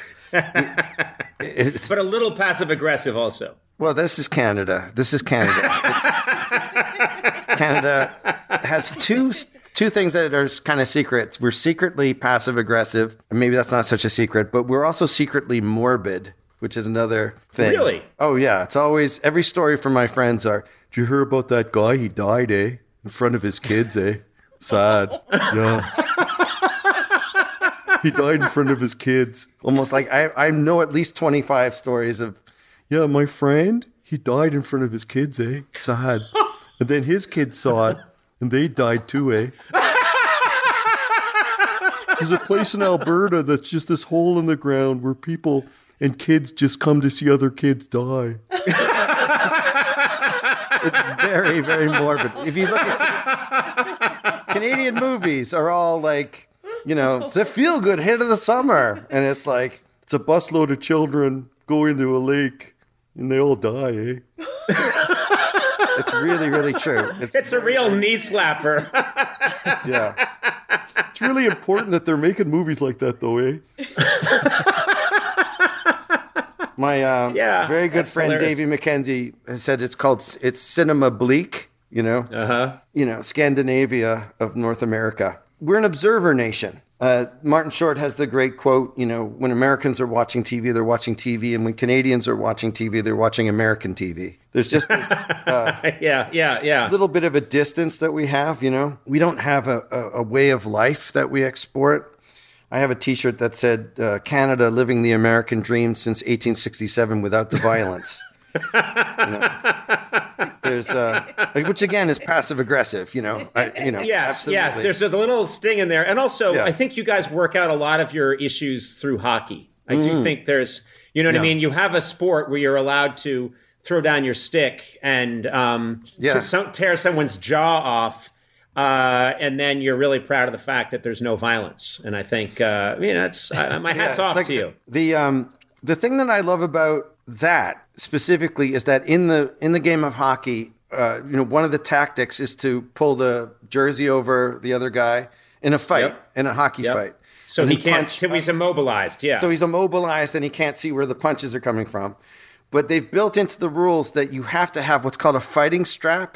it's, But a little passive aggressive also. well, this is Canada. This is Canada. It's, Canada has two two things that are kind of secrets. We're secretly passive aggressive. And maybe that's not such a secret, but we're also secretly morbid, which is another thing. Really? Oh, yeah. It's always, every story from my friends are, did you hear about that guy? He died, eh? In front of his kids, eh? Sad. Yeah. He died in front of his kids. Almost like I, I know at least twenty-five stories of, yeah, my friend, he died in front of his kids, eh? Sad. And then his kids saw it, and they died too, eh? There's a place in Alberta that's just this hole in the ground where people and kids just come to see other kids die. It's very, very morbid. If you look at Canadian movies are all like, you know, it's a feel-good hit of the summer. And it's like, it's a busload of children go into a lake and they all die, eh? It's really, really true. It's, It's a real knee slapper. yeah. It's really important that they're making movies like that, though, eh? My uh, Yeah, very good that's friend hilarious. Davey McKenzie has said it's called it's cinema bleak. You know, Uh-huh. you know, Scandinavia of North America. We're an observer nation. Uh, Martin Short has the great quote, you know, when Americans are watching T V, they're watching T V. And when Canadians are watching T V, they're watching American T V. There's just this uh, Yeah, yeah, yeah. little bit of a distance that we have, you know. We don't have a, a, a way of life that we export. I have a T-shirt that said, uh, Canada living the American dream since eighteen sixty-seven without the violence. You know? There's, uh, like, which again is passive aggressive, you know. I, you know, Yes, absolutely. yes. There's a little sting in there. And also, Yeah. I think you guys work out a lot of your issues through hockey. I do think there's, you know what I Mm-hmm. Yeah. mean? You have a sport where you're allowed to throw down your stick and um, Yeah. to some, tear someone's jaw off. Uh, and then you're really proud of the fact that there's no violence. And I think, uh, you know, it's, uh, my hat's Yeah, it's off like to you. The um the thing that I love about that specifically is that in the in the game of hockey, uh, you know, one of the tactics is to pull the jersey over the other guy in a fight, Yep. in a hockey Yep. fight. So And he then can't, punch- so he's immobilized. Yeah. So he's immobilized and he can't see where the punches are coming from. But they've built into the rules that you have to have what's called a fighting strap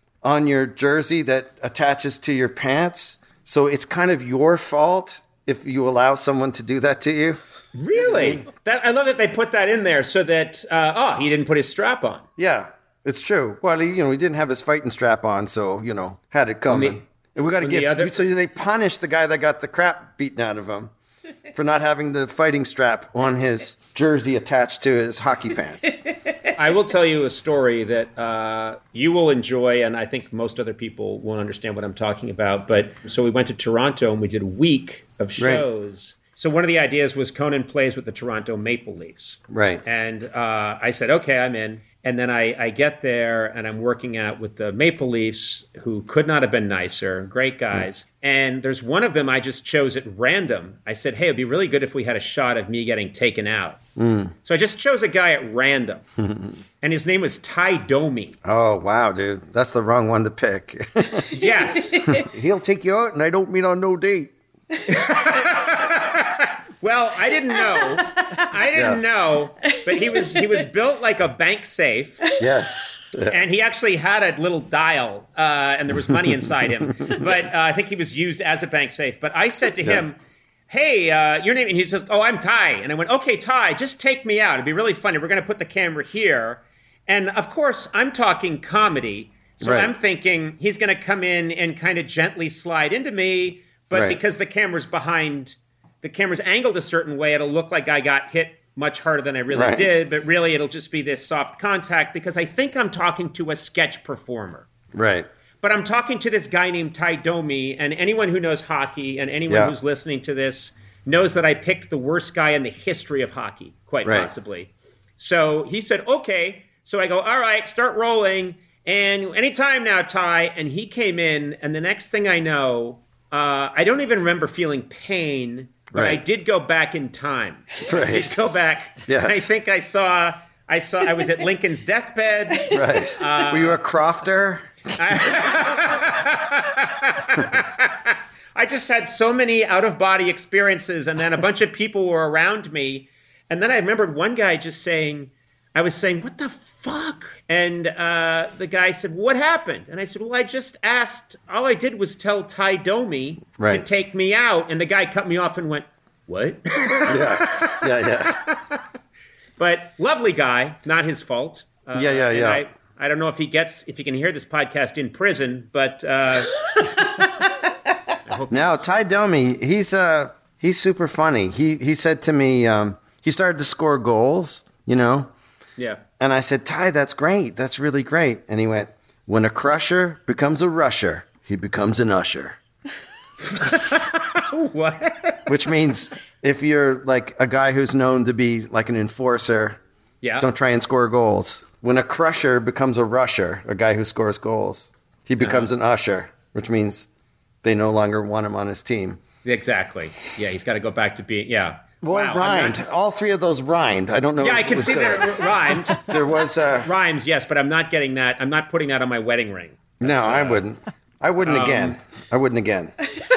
on your jersey that attaches to your pants. So it's kind of your fault if you allow someone to do that to you. Really? That I love that they put that in there so that, uh, oh, he didn't put his strap on. Yeah, it's true. Well, he, you know, he didn't have his fighting strap on, so, you know, had it coming. the- and we got to when the give, other- so they punished the guy that got the crap beaten out of him for not having the fighting strap on his jersey attached to his hockey pants. I will tell you a story that uh, you will enjoy, and I think most other people won't understand what I'm talking about. But so we went to Toronto and we did a week of shows. So one of the ideas was Conan plays with the Toronto Maple Leafs. Right. And uh, I said, okay, I'm in. And then I, I get there and I'm working out with the Maple Leafs, who could not have been nicer, great guys. And there's one of them I just chose at random. I said, hey, it'd be really good if we had a shot of me getting taken out. So I just chose a guy at random. And his name was Ty Domi. Oh, wow, dude. That's the wrong one to pick. Yes. He'll take you out and I don't mean on no date. Well, I didn't know. I didn't Yeah. know, but he was he was built like a bank safe. Yes. And he actually had a little dial, uh, and there was money inside him. But uh, I think he was used as a bank safe. But I said to him, hey, uh, your name? And he says, oh, I'm Ty. And I went, okay, Ty, just take me out. It'd be really funny. We're going to put the camera here. And of course, I'm talking comedy. So Right. I'm thinking he's going to come in and kind of gently slide into me. But Right. because the camera's behind, the camera's angled a certain way, it'll look like I got hit much harder than I really Right. did, but really it'll just be this soft contact because I think I'm talking to a sketch performer. Right. But I'm talking to this guy named Ty Domi, and anyone who knows hockey and anyone Yeah. who's listening to this knows that I picked the worst guy in the history of hockey, quite Right. possibly. So he said, okay. So I go, all right, start rolling. And anytime now, Ty. And he came in, and the next thing I know, uh, I don't even remember feeling pain, but I Right. did go back in time. I Right. did go back. Yes. I think I saw, I saw, I was at Lincoln's deathbed. Right. Uh, Were you a crofter? I just had so many out-of-body experiences, and then a bunch of people were around me. And then I remembered one guy just saying, I was saying, what the fuck? And uh, the guy said, what happened? And I said, well, I just asked, all I did was tell Ty Domi Right. to take me out. And the guy cut me off and went, what? Yeah, yeah, yeah. But lovely guy, not his fault. Uh, Yeah, yeah, and yeah. I, I don't know if he gets, if he can hear this podcast in prison, but uh, No, Ty Domi, he's uh he's super funny. He he said to me, um, he started to score goals, you know, yeah. and I said, Ty, that's great, that's really great. And he went, when a crusher becomes a rusher, he becomes an usher. What? Which means if you're like a guy who's known to be like an enforcer, Yeah. don't try and score goals. When a crusher becomes a rusher, a guy who scores goals, he becomes an usher, which means they no longer want him on his team. Exactly. Yeah, he's got to go back to being, yeah. Well, Wow, it rhymed. I'm not- All three of those rhymed. I don't know. Yeah, I if it can was see good. that it rhymed. There was uh, Rhymes, yes, but I'm not getting that. I'm not putting that on my wedding ring. no, I wouldn't. I wouldn't Um, again. I wouldn't again.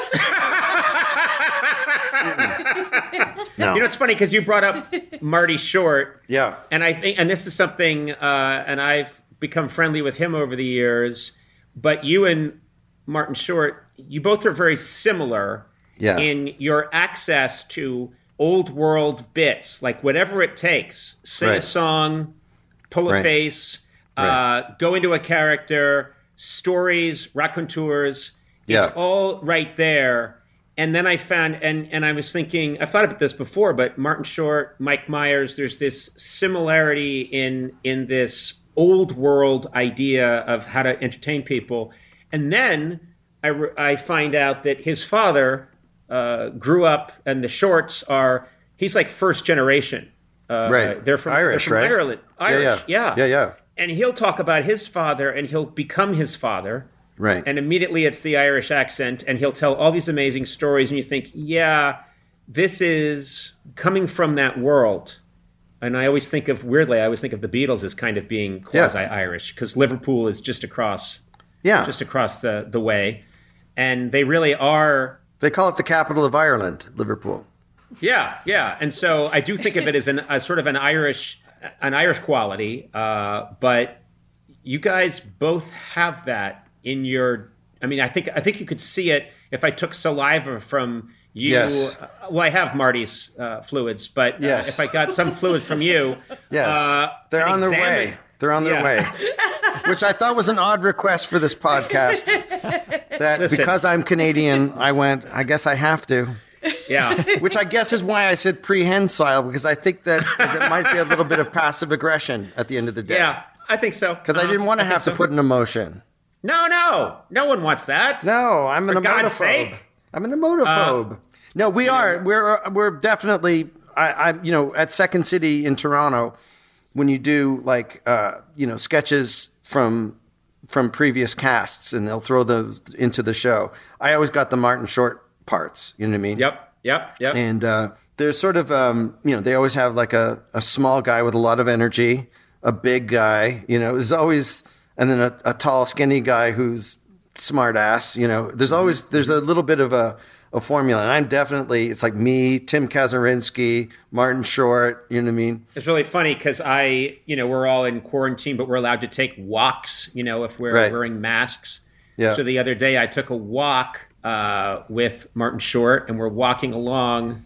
No. You know, it's funny because you brought up Marty Short. Yeah. And I think, and this is something, uh, and I've become friendly with him over the years. But you and Martin Short, you both are very similar Yeah. in your access to old world bits, like whatever it takes. Sing a Right. song, pull a Right. face, uh, Right. go into a character, stories, raconteurs. Yeah. It's all right there. And then I found, and, and I was thinking, I've thought about this before, but Martin Short, Mike Myers, there's this similarity in in this old world idea of how to entertain people. And then I, re- I find out that his father uh, grew up, and the Shorts are, he's like first generation. Uh, Right. They're from, Irish, they're from right? Ireland. Irish, Yeah, yeah. yeah. Yeah, yeah. And he'll talk about his father, and he'll become his father. Right. And immediately it's the Irish accent, and he'll tell all these amazing stories, and you think, yeah, this is coming from that world. And I always think of, weirdly, I always think of the Beatles as kind of being quasi-Irish, because Liverpool is just across, yeah. just across the, the way. And they really are, They call it the capital of Ireland, Liverpool. yeah, yeah. And so I do think of it as an, a sort of an Irish, an Irish quality, uh, but you guys both have that in your, I mean, I think I think you could see it if I took saliva from you. Yes. Uh, well, I have Marty's uh, fluids, but uh, Yes. if I got some fluid from you, Yes. uh, They're and on their examine- way. They're on their Yeah. way. Which I thought was an odd request for this podcast. That Listen. because I'm Canadian, I went, I guess I have to. Yeah, Which I guess is why I said prehensile, because I think that that might be a little bit of passive aggression at the end of the day. yeah, I think so. Because I didn't want to have to put an emotion. No, no, no one wants that. No, I'm an For God's emotophobe. sake. Uh, I'm an emotophobe. no, we are. We're we're definitely. I, I you know at Second City in Toronto, when you do like uh, you know sketches from from previous casts, and they'll throw those into the show. I always got the Martin Short parts. You know what I mean? Yep, yep, yep. And uh, there's sort of, um, you know, they always have like a, a small guy with a lot of energy, a big guy, you know, there's always, and then a, a tall, skinny guy who's smart ass, you know, there's always, there's a little bit of a, a formula. And I'm definitely, it's like me, Tim Kazurinsky, Martin Short, you know what I mean? It's really funny because I, you know, we're all in quarantine, but we're allowed to take walks, you know, if we're Right. wearing masks. Yeah. So the other day I took a walk uh, with Martin Short, and we're walking along,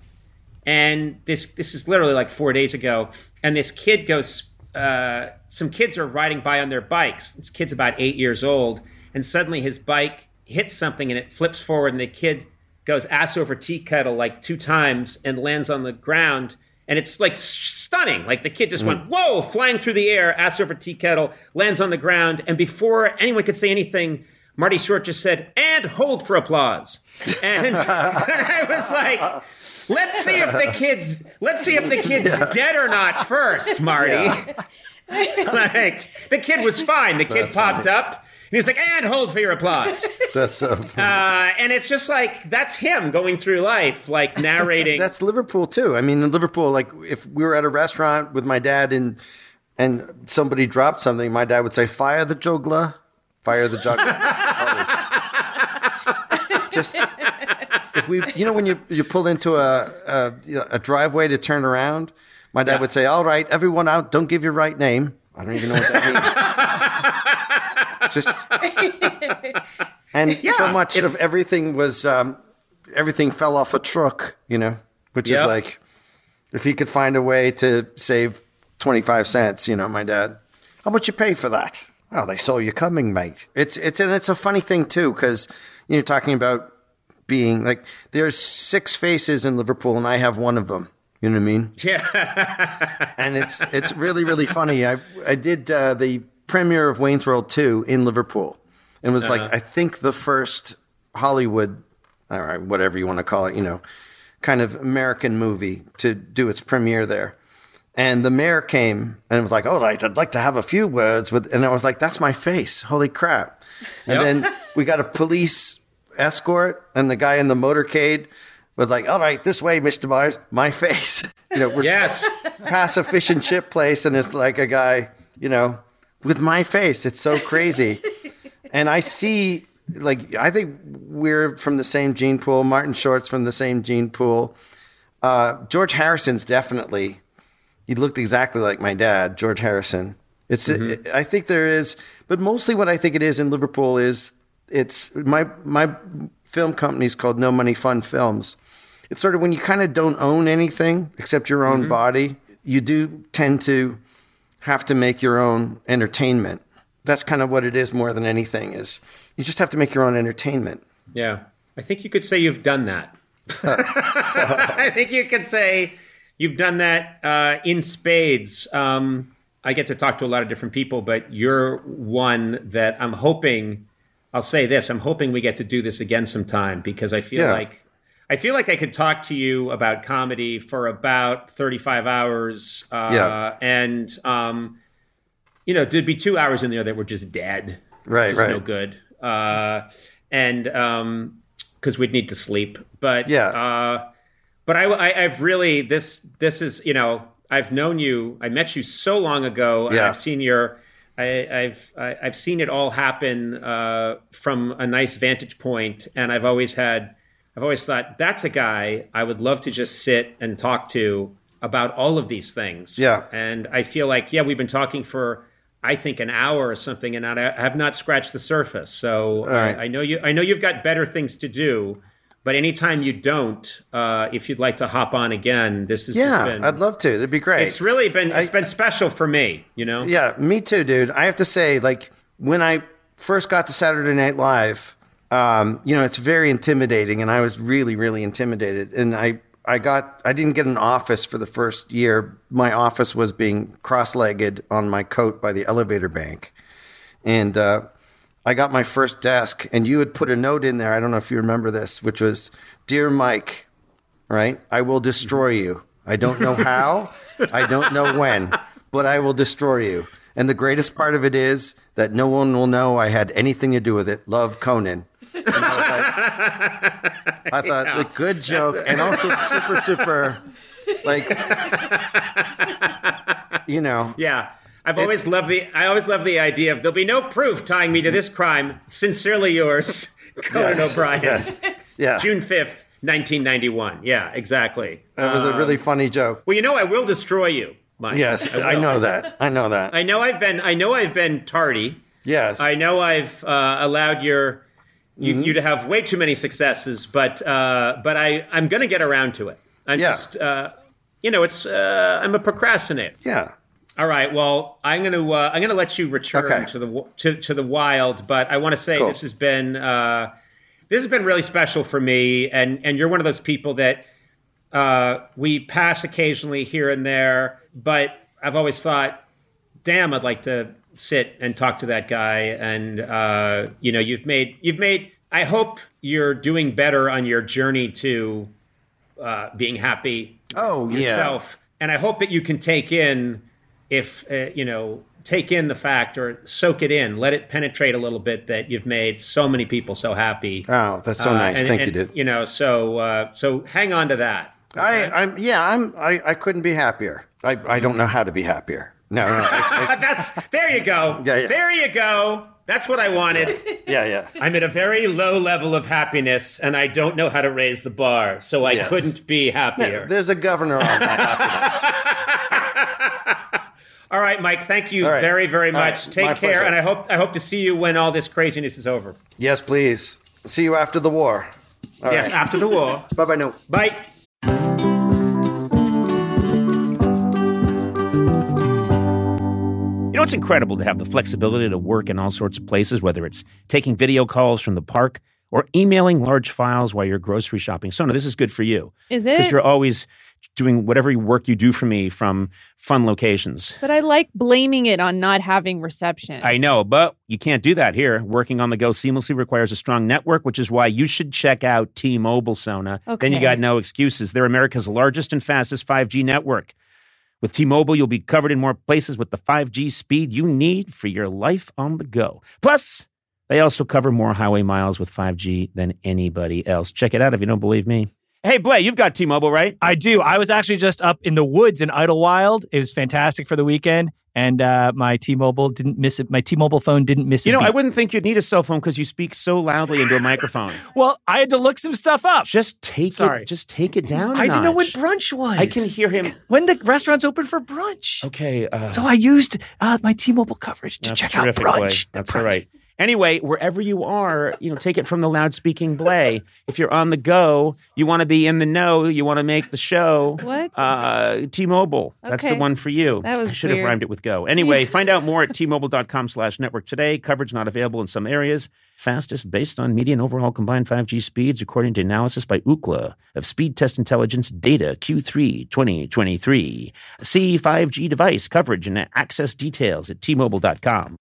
and this this is literally like four days ago, and this kid goes, uh, some kids are riding by on their bikes. This kid's about eight years old, and suddenly his bike hits something, and it flips forward, and the kid goes ass over tea kettle like two times and lands on the ground. And it's like stunning. Like the kid just went, whoa, flying through the air, ass over tea kettle, lands on the ground. And before anyone could say anything, Marty Short just said, and hold for applause. And, and I was like, let's see if the kid's, let's see if the kid's yeah. dead or not first, Marty. Yeah. Like, the kid was fine. The kid That's popped funny. up. And he was like, and hold for your applause. That's so funny. Uh, and it's just like, that's him going through life, like narrating. That's Liverpool, too. I mean, in Liverpool, like, if we were at a restaurant with my dad and and somebody dropped something, my dad would say, fire the juggler, fire the juggler. Just, if we, you know, when you, you pull into a, a, a driveway to turn around, My dad Yeah. would say, all right, everyone out, don't give your right name. I don't even know what that means. Just and Yeah, so much it's- of everything was um, everything fell off a truck, you know, which Yep. is like if he could find a way to save twenty-five cents, you know, my dad, how much you pay for that? Oh, they saw you coming, mate. It's it's and it's a funny thing too, because you're talking about being like there's six faces in Liverpool, and I have one of them. You know what I mean? Yeah. And it's it's really really funny. I I did uh, the premiere of Wayne's World two in Liverpool, and it was like I think the first Hollywood, all right, whatever you want to call it, you know, kind of American movie to do its premiere there. And the mayor came and was like, "All right, I'd like to have a few words with," and I was like, "That's my face! Holy crap!" And Yep. then we got a police escort, and the guy in the motorcade was like, "All right, this way, Mister Myers, my face." You know, we're Yes. past a fish and chip place, and it's like a guy, you know, with my face. It's so crazy. And I see, like, I think we're from the same gene pool. Martin Short's from the same gene pool. Uh, George Harrison's definitely. He looked exactly like my dad, George Harrison. It's. Mm-hmm. I think there is, but mostly what I think it is in Liverpool is it's my my film company's called No Money Fund Films. It's sort of when you kind of don't own anything except your own Mm-hmm. body, you do tend to have to make your own entertainment. That's kind of what it is more than anything is you just have to make your own entertainment. Yeah. I think you could say you've done that. I think you could say you've done that uh, in spades. Um, I get to talk to a lot of different people, but you're one that I'm hoping, I'll say this, I'm hoping we get to do this again sometime because I feel Yeah. like I feel like I could talk to you about comedy for about thirty-five hours. Uh, Yeah. And, um, you know, there'd be two hours in there that were just dead. Right, just right. no good. Uh, and um, because we'd need to sleep. But Yeah. uh, but I, I, I've really this this is you know I've known you. I met you so long ago, and Yeah. I've seen your. I, I've I, I've seen it all happen uh, from a nice vantage point, and I've always had. I've always thought that's a guy I would love to just sit and talk to about all of these things. Yeah. And I feel like, yeah, we've been talking for, I think, an hour or something, and I have not scratched the surface. So All right. I, I know you. I know you've got better things to do, but anytime you don't, uh, if you'd like to hop on again, this has just Yeah, been. I'd love to. That'd be great. It's really been. It's I- been special for me. You know. Yeah, me too, dude. I have to say, like, when I first got to Saturday Night Live, um, you know, it's very intimidating, and I was really, really intimidated. And I, I got, I didn't get an office for the first year. My office was being cross-legged on my coat by the elevator bank, and uh, I got my first desk. And you had put a note in there. I don't know if you remember this, which was, "Dear Mike, right? I will destroy you. I don't know how, I don't know when, but I will destroy you. And the greatest part of it is that no one will know I had anything to do with it. Love, Conan." And I, was like, I thought, a good joke, and also super, super, like, you know. Yeah. I've always loved the. I always love the idea of there'll be no proof tying me to this crime. Sincerely yours, Conan Yes, O'Brien. yes. Yeah, June fifth, nineteen ninety-one. Yeah, exactly. that was a Um, really funny joke. Well, you know, I will destroy you, Mike. Yes, I will. know that. I know that. I know I've been. I know I've been tardy. Yes. I know I've uh, allowed your you, Mm-hmm. you to have way too many successes, but uh, but I I'm going to get around to it. I'm Yeah. just uh, you know it's uh, I'm a procrastinator. Yeah. All right. Well, I'm going to uh, I'm going to let you return Okay. to the w- to, to the wild, but I want to say Cool. this has been uh, this has been really special for me, and and you're one of those people that uh, we pass occasionally here and there, but I've always thought, damn, I'd like to sit and talk to that guy, and uh, you know, you've made you've made. I hope you're doing better on your journey to uh, being happy Oh, yeah. yourself, and I hope that you can take in. If, uh, you know, take in the fact or soak it in, let it penetrate a little bit that you've made so many people so happy. Oh, that's so Uh, nice. and- Thank and, you, dude. You know, so uh, so hang on to that. I, I'm, yeah, I'm, I, I couldn't be happier. I, I don't know how to be happier. No, no, I, I, That's there you go. Yeah, yeah. There you go. That's what I wanted. Yeah, yeah. I'm at a very low level of happiness, and I don't know how to raise the bar, so I Yes. couldn't be happier. Yeah, there's a governor on that happiness. All right, Mike, thank you All right. very, very All much. right. Take My care, pleasure. and I hope I hope to see you when all this craziness is over. Yes, please. See you after the war. All yes, right. after the war. Bye-bye now. Bye. You know, it's incredible to have the flexibility to work in all sorts of places, whether it's taking video calls from the park or emailing large files while you're grocery shopping. Sona, this is good for you. Is Because it? you're always doing whatever work you do for me from fun locations. But I like blaming it on not having reception. I know, but you can't do that here. Working on the go seamlessly requires a strong network, which is why you should check out T-Mobile, Sona. Then you Okay. got no excuses. They're America's largest and fastest five G network. With T-Mobile, you'll be covered in more places with the five G speed you need for your life on the go. Plus, they also cover more highway miles with five G than anybody else. Check it out if you don't believe me. Hey, Blay, you've got T-Mobile, right? I do. I was actually just up in the woods in Idlewild. It was fantastic for the weekend, and uh, my T-Mobile didn't miss it. My T-Mobile phone didn't miss it. You know, I wouldn't think you'd need a cell phone because you speak so loudly into a microphone. Well, I had to look some stuff up. Just take Sorry. it. Just take it down. a I didn't know when notch. brunch was. I can hear him. when the restaurant's open for brunch. Okay. Uh, So I used uh, my T-Mobile coverage to that's check terrific, out Blay. brunch. That's Brunch. all right. Anyway, wherever you are, you know, take it from the loud-speaking Blay. If you're on the go, you want to be in the know, you want to make the show. What? Uh, T-Mobile. That's the Okay. one for you. That was I should have weird. rhymed it with go. Anyway, find out more at T-Mobile.com slash network today. Coverage not available in some areas. Fastest based on median overall combined five G speeds, according to analysis by Ookla of Speed Test Intelligence data Q three twenty twenty-three. See five G device coverage and access details at T Mobile dot com.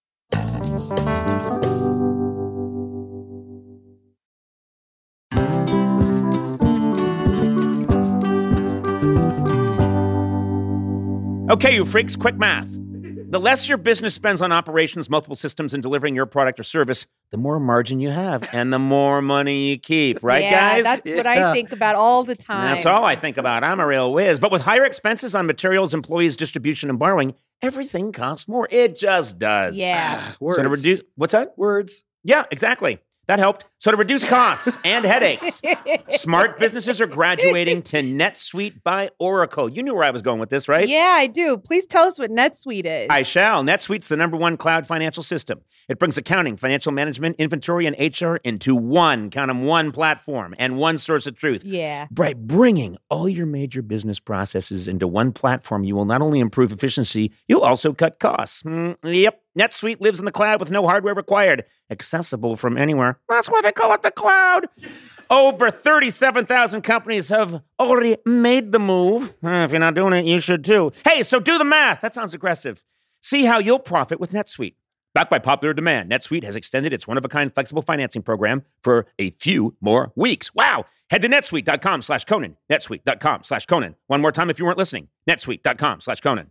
Okay, you freaks, quick math. The less your business spends on operations, multiple systems, and delivering your product or service, the more margin you have and the more money you keep. Right, yeah, guys? that's what I think about all the time. That's all I think about. I'm a real whiz. But with higher expenses on materials, employees, distribution, and borrowing, everything costs more. It just does. Yeah. Words. So to reduce, what's that? Words. Yeah, exactly. That helped. So to reduce costs and headaches, smart businesses are graduating to NetSuite by Oracle. You knew where I was going with this, right? Yeah, I do. Please tell us what NetSuite is. I shall. NetSuite's the number one cloud financial system. It brings accounting, financial management, inventory, and H R into one, count 'em, one platform and one source of truth. yeah. By bringing all your major business processes into one platform, you will not only improve efficiency, you'll also cut costs. Mm, yep. NetSuite lives in the cloud with no hardware required, accessible from anywhere. That's why they call it the cloud. Over thirty-seven thousand companies have already made the move. Uh, if you're not doing it, you should too. Hey, so do the math. That sounds aggressive. See how you'll profit with NetSuite. Backed by popular demand, NetSuite has extended its one-of-a-kind flexible financing program for a few more weeks. Wow! Head to netsuite.com slash Conan. netsuite.com slash Conan. One more time if you weren't listening. netsuite.com slash Conan.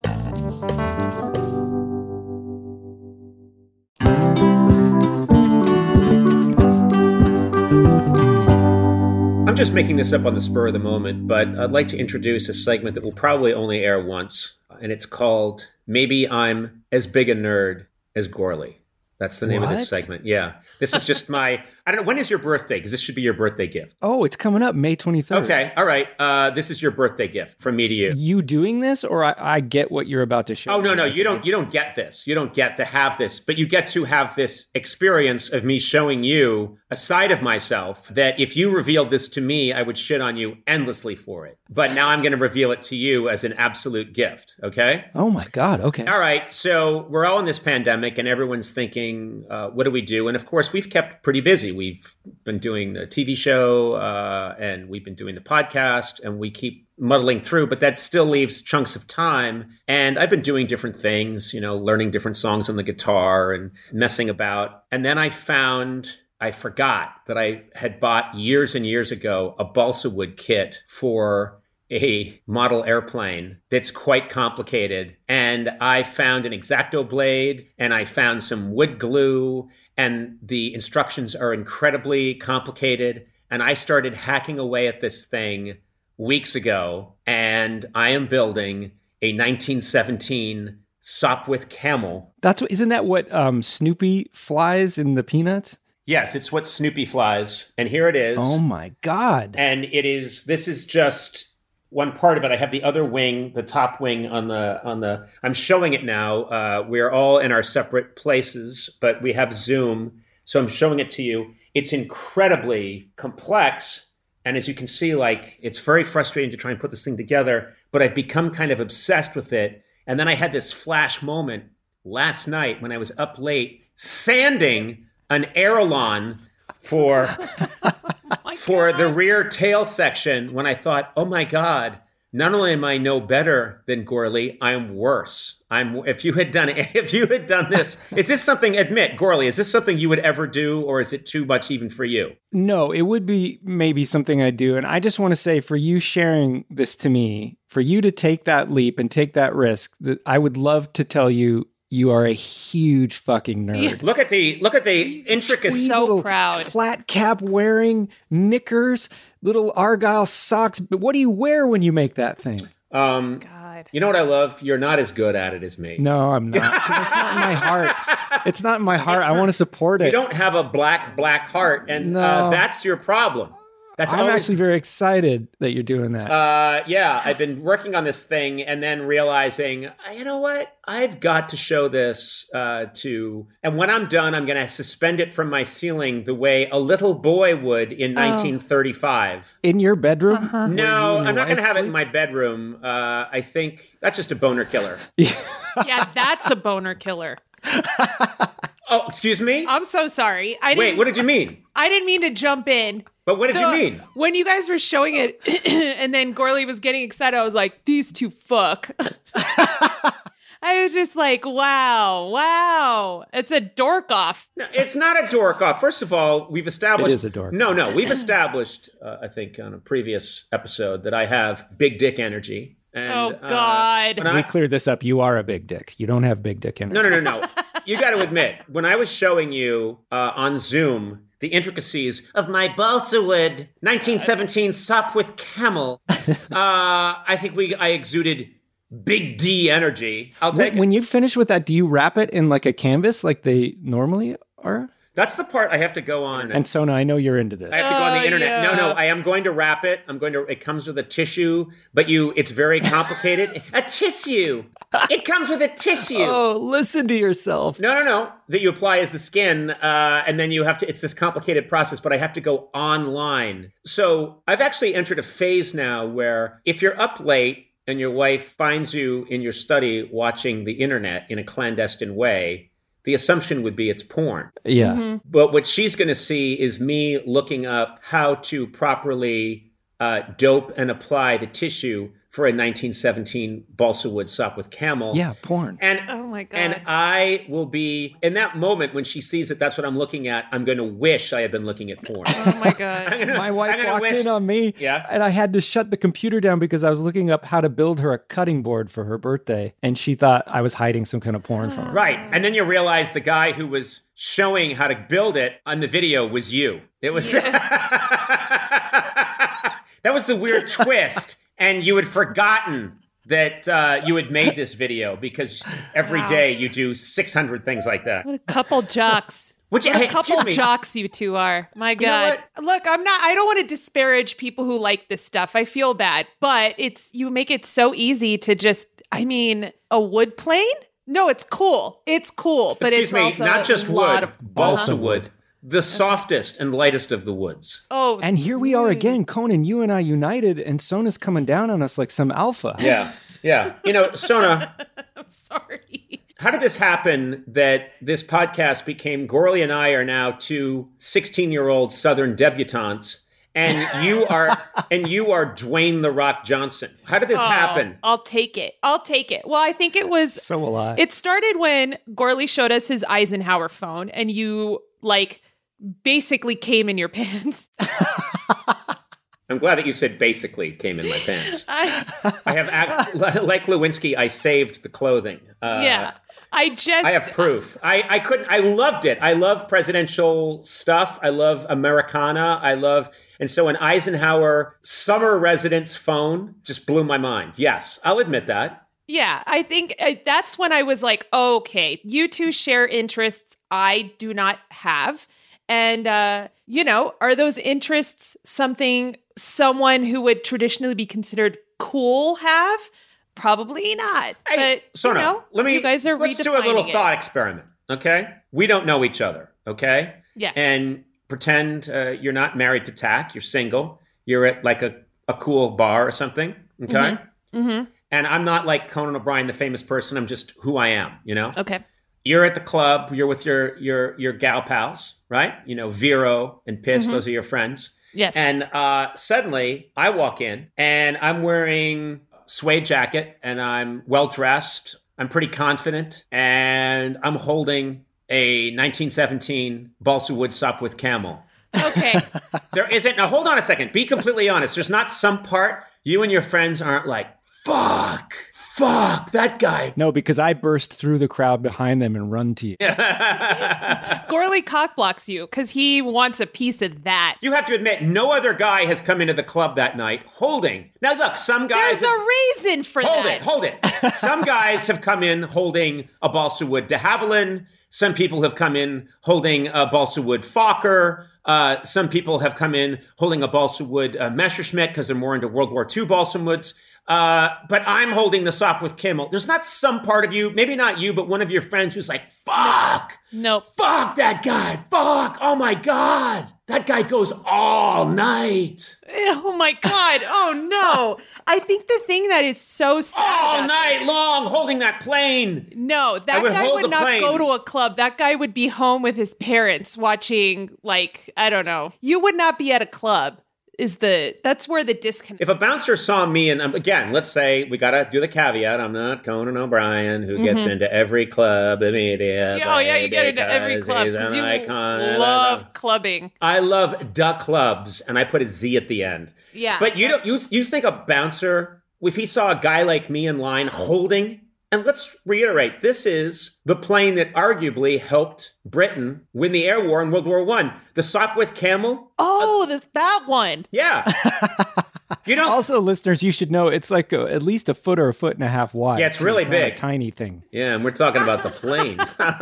I'm just making this up on the spur of the moment, but I'd like to introduce a segment that will probably only air once, and it's called Maybe I'm As Big a Nerd as Gorley. That's the name of this What? segment. Yeah. This is just my, I don't know, when is your birthday? Because this should be your birthday gift. Oh, it's coming up May twenty-third. Okay. All right. Uh, this is your birthday gift from me to you. You doing this, or I, I get what you're about to show? Oh, no, me? no, you don't, you don't get this. You don't get to have this, but you get to have this experience of me showing you a side of myself that if you revealed this to me, I would shit on you endlessly for it. But now I'm going to reveal it to you as an absolute gift. Okay. Oh my God. Okay. All right. So we're all in this pandemic and everyone's thinking, uh, what do we do? And of course, we've kept pretty busy. We've been doing the T V show uh, and we've been doing the podcast and we keep muddling through, but that still leaves chunks of time. And I've been doing different things, you know, learning different songs on the guitar and messing about. And then I found, I forgot that I had bought years and years ago a balsa wood kit for a model airplane that's quite complicated. And I found an X-Acto blade and I found some wood glue and the instructions are incredibly complicated. And I started hacking away at this thing weeks ago and I am building a nineteen seventeen Sopwith Camel. That's what, isn't that what um, Snoopy flies in the Peanuts? Yes, it's what Snoopy flies. And here it is. Oh my God. And it is, this is just one part of it. I have the other wing, the top wing on the, on the, I'm showing it now. Uh, we're all in our separate places, but we have Zoom. So I'm showing it to you. It's incredibly complex. And as you can see, like, it's very frustrating to try and put this thing together, but I've become kind of obsessed with it. And then I had this flash moment last night when I was up late sanding an aileron for My for God. the rear tail section when I thought, oh my God, not only am I no better than Gorley, I'm worse. I'm if you had done if you had done this, is this something, admit, Gorley, is this something you would ever do, or is it too much even for you? No, it would be maybe something I do. And I just want to say, for you sharing this to me, for you to take that leap and take that risk, that I would love to tell you, you are a huge fucking nerd. Look at the look at the intricacy. So Little proud. Flat cap wearing, knickers, little Argyle socks. But what do you wear when you make that thing? Um, God. you know what I love? You're not as good at it as me. No, I'm not. 'Cause it's not in my heart. It's not in my heart. I want to support it. You don't have a black, black heart, and No. uh, that's your problem. That's I'm always, actually very excited that you're doing that. Uh, yeah, I've been working on this thing and then realizing, uh, you know what? I've got to show this uh, to, and when I'm done, I'm going to suspend it from my ceiling the way a little boy would in nineteen thirty-five. In your bedroom? Uh-huh. Where you No, and your I'm not going to wife have it in sleep? my bedroom. Uh, I think that's just a boner killer. Yeah, that's a boner killer. Oh, excuse me? I'm so sorry. I didn't, Wait, what did you mean? I didn't mean to jump in. But what did The- you mean? When you guys were showing it and then Gorley was getting excited, I was like, these two fuck. I was just like, wow, wow. It's a dork off. No, it's not a dork off. First of all, we've established. It is a dork No, no, we've established, uh, I think, on a previous episode that I have big dick energy. And, Oh, uh, God. when I- We cleared this up. You are a big dick. You don't have big dick energy. no, no, no, no. You got to admit, when I was showing you uh, on Zoom the intricacies of my balsa wood nineteen seventeen Sopwith Camel, uh, I think we I exuded big D energy. I'll take When, it. when you finish with that, do you wrap it in like a canvas like they normally are? That's the part I have to go on. And Sona, I know you're into this. I have to go on the Oh, internet. No, no, yeah. I am going to wrap it. I'm going to, it comes with a tissue, but you, it's very complicated. A tissue. It comes with a tissue. Oh, listen to yourself. No, no, no. That you apply as the skin, uh, and then you have to, it's this complicated process, but I have to go online. So I've actually entered a phase now where if you're up late and your wife finds you in your study watching the internet in a clandestine way, the assumption would be it's porn. Yeah. Mm-hmm. But what she's going to see is me looking up how to properly uh, dope and apply the tissue for a nineteen seventeen balsa wood Sopwith Camel. Yeah, porn. And Oh my God. and I will be in that moment when she sees that that's what I'm looking at. I'm going to wish I had been looking at porn. Oh my God. I'm gonna- My wife I'm gonna walked wish- in on me, Yeah. and I had to shut the computer down because I was looking up how to build her a cutting board for her birthday, and she thought I was hiding some kind of porn from her. Right. And then you realize the guy who was showing how to build it on the video was you. It was that was the weird twist. And you had forgotten that uh, you had made this video because every Wow. day you do six hundred things like that. What a couple jocks. Which, What a hey, couple excuse me. jocks you two are. My know God. Look, I'm not, I don't want to disparage people who like this stuff. I feel bad, but it's, you make it so easy to just, I mean, a wood plane? No, it's cool. It's cool, but Excuse it's me, also not just a lot wood, of balsa Uh-huh. wood, the softest and lightest of the woods. Oh, And here we are mm. again, Conan, you and I united, and Sona's coming down on us like some alpha. Yeah, yeah. You know, Sona, I'm sorry. how did this happen that this podcast became Gorley and I are now two sixteen-year-old Southern debutantes, and you are and you are Dwayne The Rock Johnson? How did this Oh, happen? I'll take it. I'll take it. Well, I think it was So will I. It started when Gorley showed us his Eisenhower phone and you like basically came in your pants. I'm glad that you said basically came in my pants. I, I have, act, like Lewinsky, I saved the clothing. Uh, yeah. I just I have proof. I, I couldn't, I loved it. I love presidential stuff. I love Americana. I love, and so an Eisenhower summer residence phone just blew my mind. Yes, I'll admit that. Yeah, I think uh, that's when I was like, okay, you two share interests I do not have. And, uh, you know, are those interests something someone who would traditionally be considered cool have? Probably not. Hey, but, Sona, you know, let me, you guys are let's do a little redefining it. thought experiment, okay? We don't know each other, okay? Yes. And pretend uh, you're not married to Tack, you're single, you're at like a, a cool bar or something, okay? Mm-hmm. Mm-hmm. And I'm not like Conan O'Brien, the famous person, I'm just who I am, you know? Okay. You're at the club, you're with your your your gal pals, right? You know, Vero and Piss, Mm-hmm. those are your friends. Yes. And uh, suddenly I walk in and I'm wearing a suede jacket and I'm well dressed. I'm pretty confident and I'm holding a nineteen seventeen balsa wood sup with camel. Okay. There isn't, now hold on a second, be completely honest. There's not some part you and your friends aren't like, fuck, fuck, that guy. No, because I burst through the crowd behind them and run to you. Gorley cockblocks you because he wants a piece of that. You have to admit, no other guy has come into the club that night holding. Now, look, some guys. There's a reason for hold that. it, hold it. Some guys have come in holding a balsa wood de Havilland. Some people have come in holding a balsa wood Fokker. Uh, some people have come in holding a balsa wood uh, Messerschmitt because they're more into World War Two balsa woods. Uh, but I'm holding the sop with Kimmel. There's not some part of you, maybe not you, but one of your friends who's like, fuck. Nope. Fuck that guy. Fuck. Oh my God. That guy goes all night. Oh my God. Oh no. I think the thing that is so sad. All about- night long holding that plane. No, I that would guy hold would the not plane. go to a club. That guy would be home with his parents watching, like, I don't know. You would not be at a club. Is the that's where the disconnect. If a bouncer saw me, and um, again, let's say we got to do the caveat. I'm not Conan O'Brien who gets into every club immediately. Oh yeah, you get into every because club he's because an you icon. love clubbing. I love duck clubs, and I put a Z at the end. Yeah, But you don't. You you think a bouncer, if he saw a guy like me in line holding, and let's reiterate, this is the plane that arguably helped Britain win the air war in World War One. The Sopwith Camel. Oh, this that one. Yeah. You know. Also, listeners, you should know it's like a, at least a foot or a foot and a half wide. Yeah, it's so really not a big. tiny thing. Yeah, and we're talking about the plane.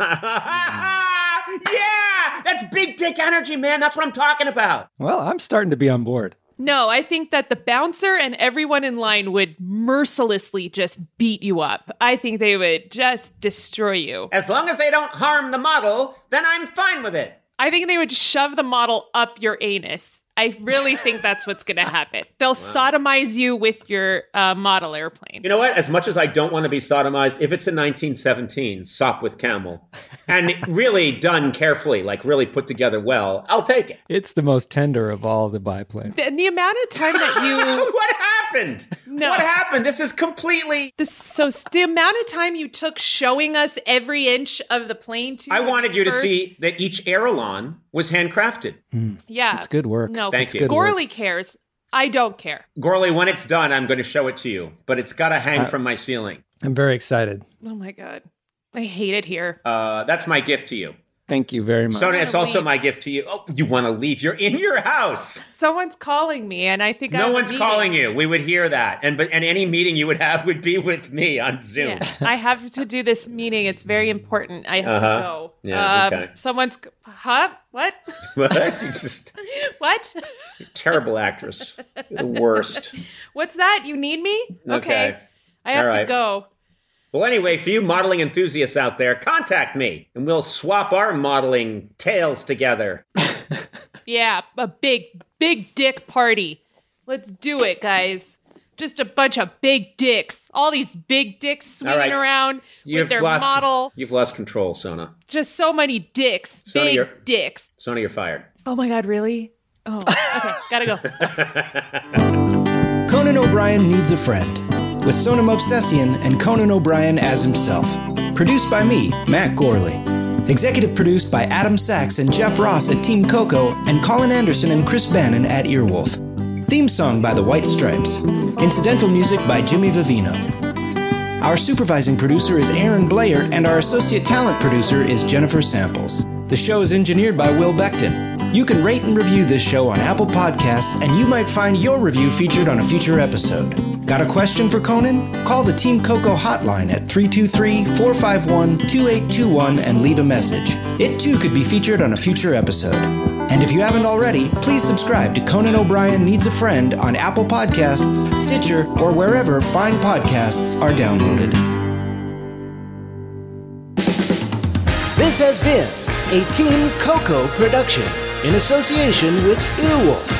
Yeah, that's big dick energy, man. That's what I'm talking about. Well, I'm starting to be on board. No, I think that the bouncer and everyone in line would mercilessly just beat you up. I think they would just destroy you. As long as they don't harm the model, then I'm fine with it. I think they would shove the model up your anus. I really think that's what's going to happen. They'll sodomize you with your uh, model airplane. You know what? As much as I don't want to be sodomized, if it's in nineteen seventeen, Sop with Camel, and really done carefully, like really put together well, I'll take it. It's the most tender of all the biplanes. And the amount of time that you... What happened? No. What happened? This is completely... This, so the amount of time you took showing us every inch of the plane to I wanted you to first- see that each Airlon was handcrafted. Yeah. It's good work. No, Thank you. Gorley cares. I don't care. Gorley, when it's done, I'm going to show it to you, but it's got to hang from my ceiling. I'm very excited. Oh my God. I hate it here. Uh, that's my gift to you. Thank you very much. Sona, it's wanna also leave. my gift to you. Oh, you want to leave? You're in your house. Someone's calling me, and I think I No have a one's meeting. calling you. We would hear that, and but and any meeting you would have would be with me on Zoom. Yeah, I have to do this meeting. It's very important. I have Uh-huh. to go. Yeah, Um, okay. Someone's. Huh? What? What? You're just What? terrible actress. The worst. What's that? You need me? Okay. I have All to right. go. Well, anyway, for you modeling enthusiasts out there, contact me, and we'll swap our modeling tales together. Yeah, a big, big dick party. Let's do it, guys. Just a bunch of big dicks. All these big dicks swinging right. around with their lost, model. You've lost control, Sona. Just so many dicks. Sona, big you're- dicks. Sona, you're fired. Oh my God, really? Oh, okay. Gotta go. Conan O'Brien Needs a Friend, with Sona Movsesian and Conan O'Brien as himself. Produced by me, Matt Gorley. Executive produced by Adam Sachs and Jeff Ross at Team Coco and Colin Anderson and Chris Bannon at Earwolf. Theme song by The White Stripes. Incidental music by Jimmy Vivino. Our supervising producer is Aaron Blair, and our associate talent producer is Jennifer Samples. The show is engineered by Will Beckton. You can rate and review this show on Apple Podcasts, and you might find your review featured on a future episode. Got a question for Conan? Call the Team Coco hotline at three two three, four five one, two eight two one and leave a message. It too could be featured on a future episode. And if you haven't already, please subscribe to Conan O'Brien Needs a Friend on Apple Podcasts, Stitcher, or wherever fine podcasts are downloaded. This has been a Team Coco production in association with Earwolf.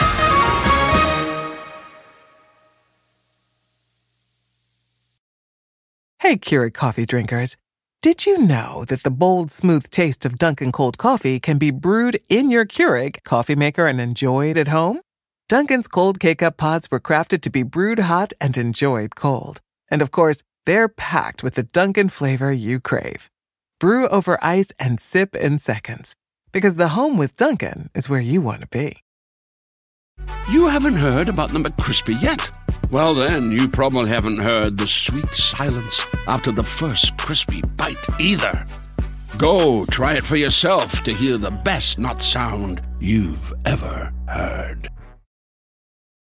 Hey, Keurig coffee drinkers. Did you know that the bold, smooth taste of Dunkin' cold coffee can be brewed in your Keurig coffee maker and enjoyed at home? Dunkin's cold K-Cup pods were crafted to be brewed hot and enjoyed cold. And of course, they're packed with the Dunkin' flavor you crave. Brew over ice and sip in seconds. Because the home with Dunkin' is where you want to be. You haven't heard about the McCrispy yet? Well, then, you probably haven't heard the sweet silence after the first crispy bite either. Go try it for yourself to hear the best not sound you've ever heard.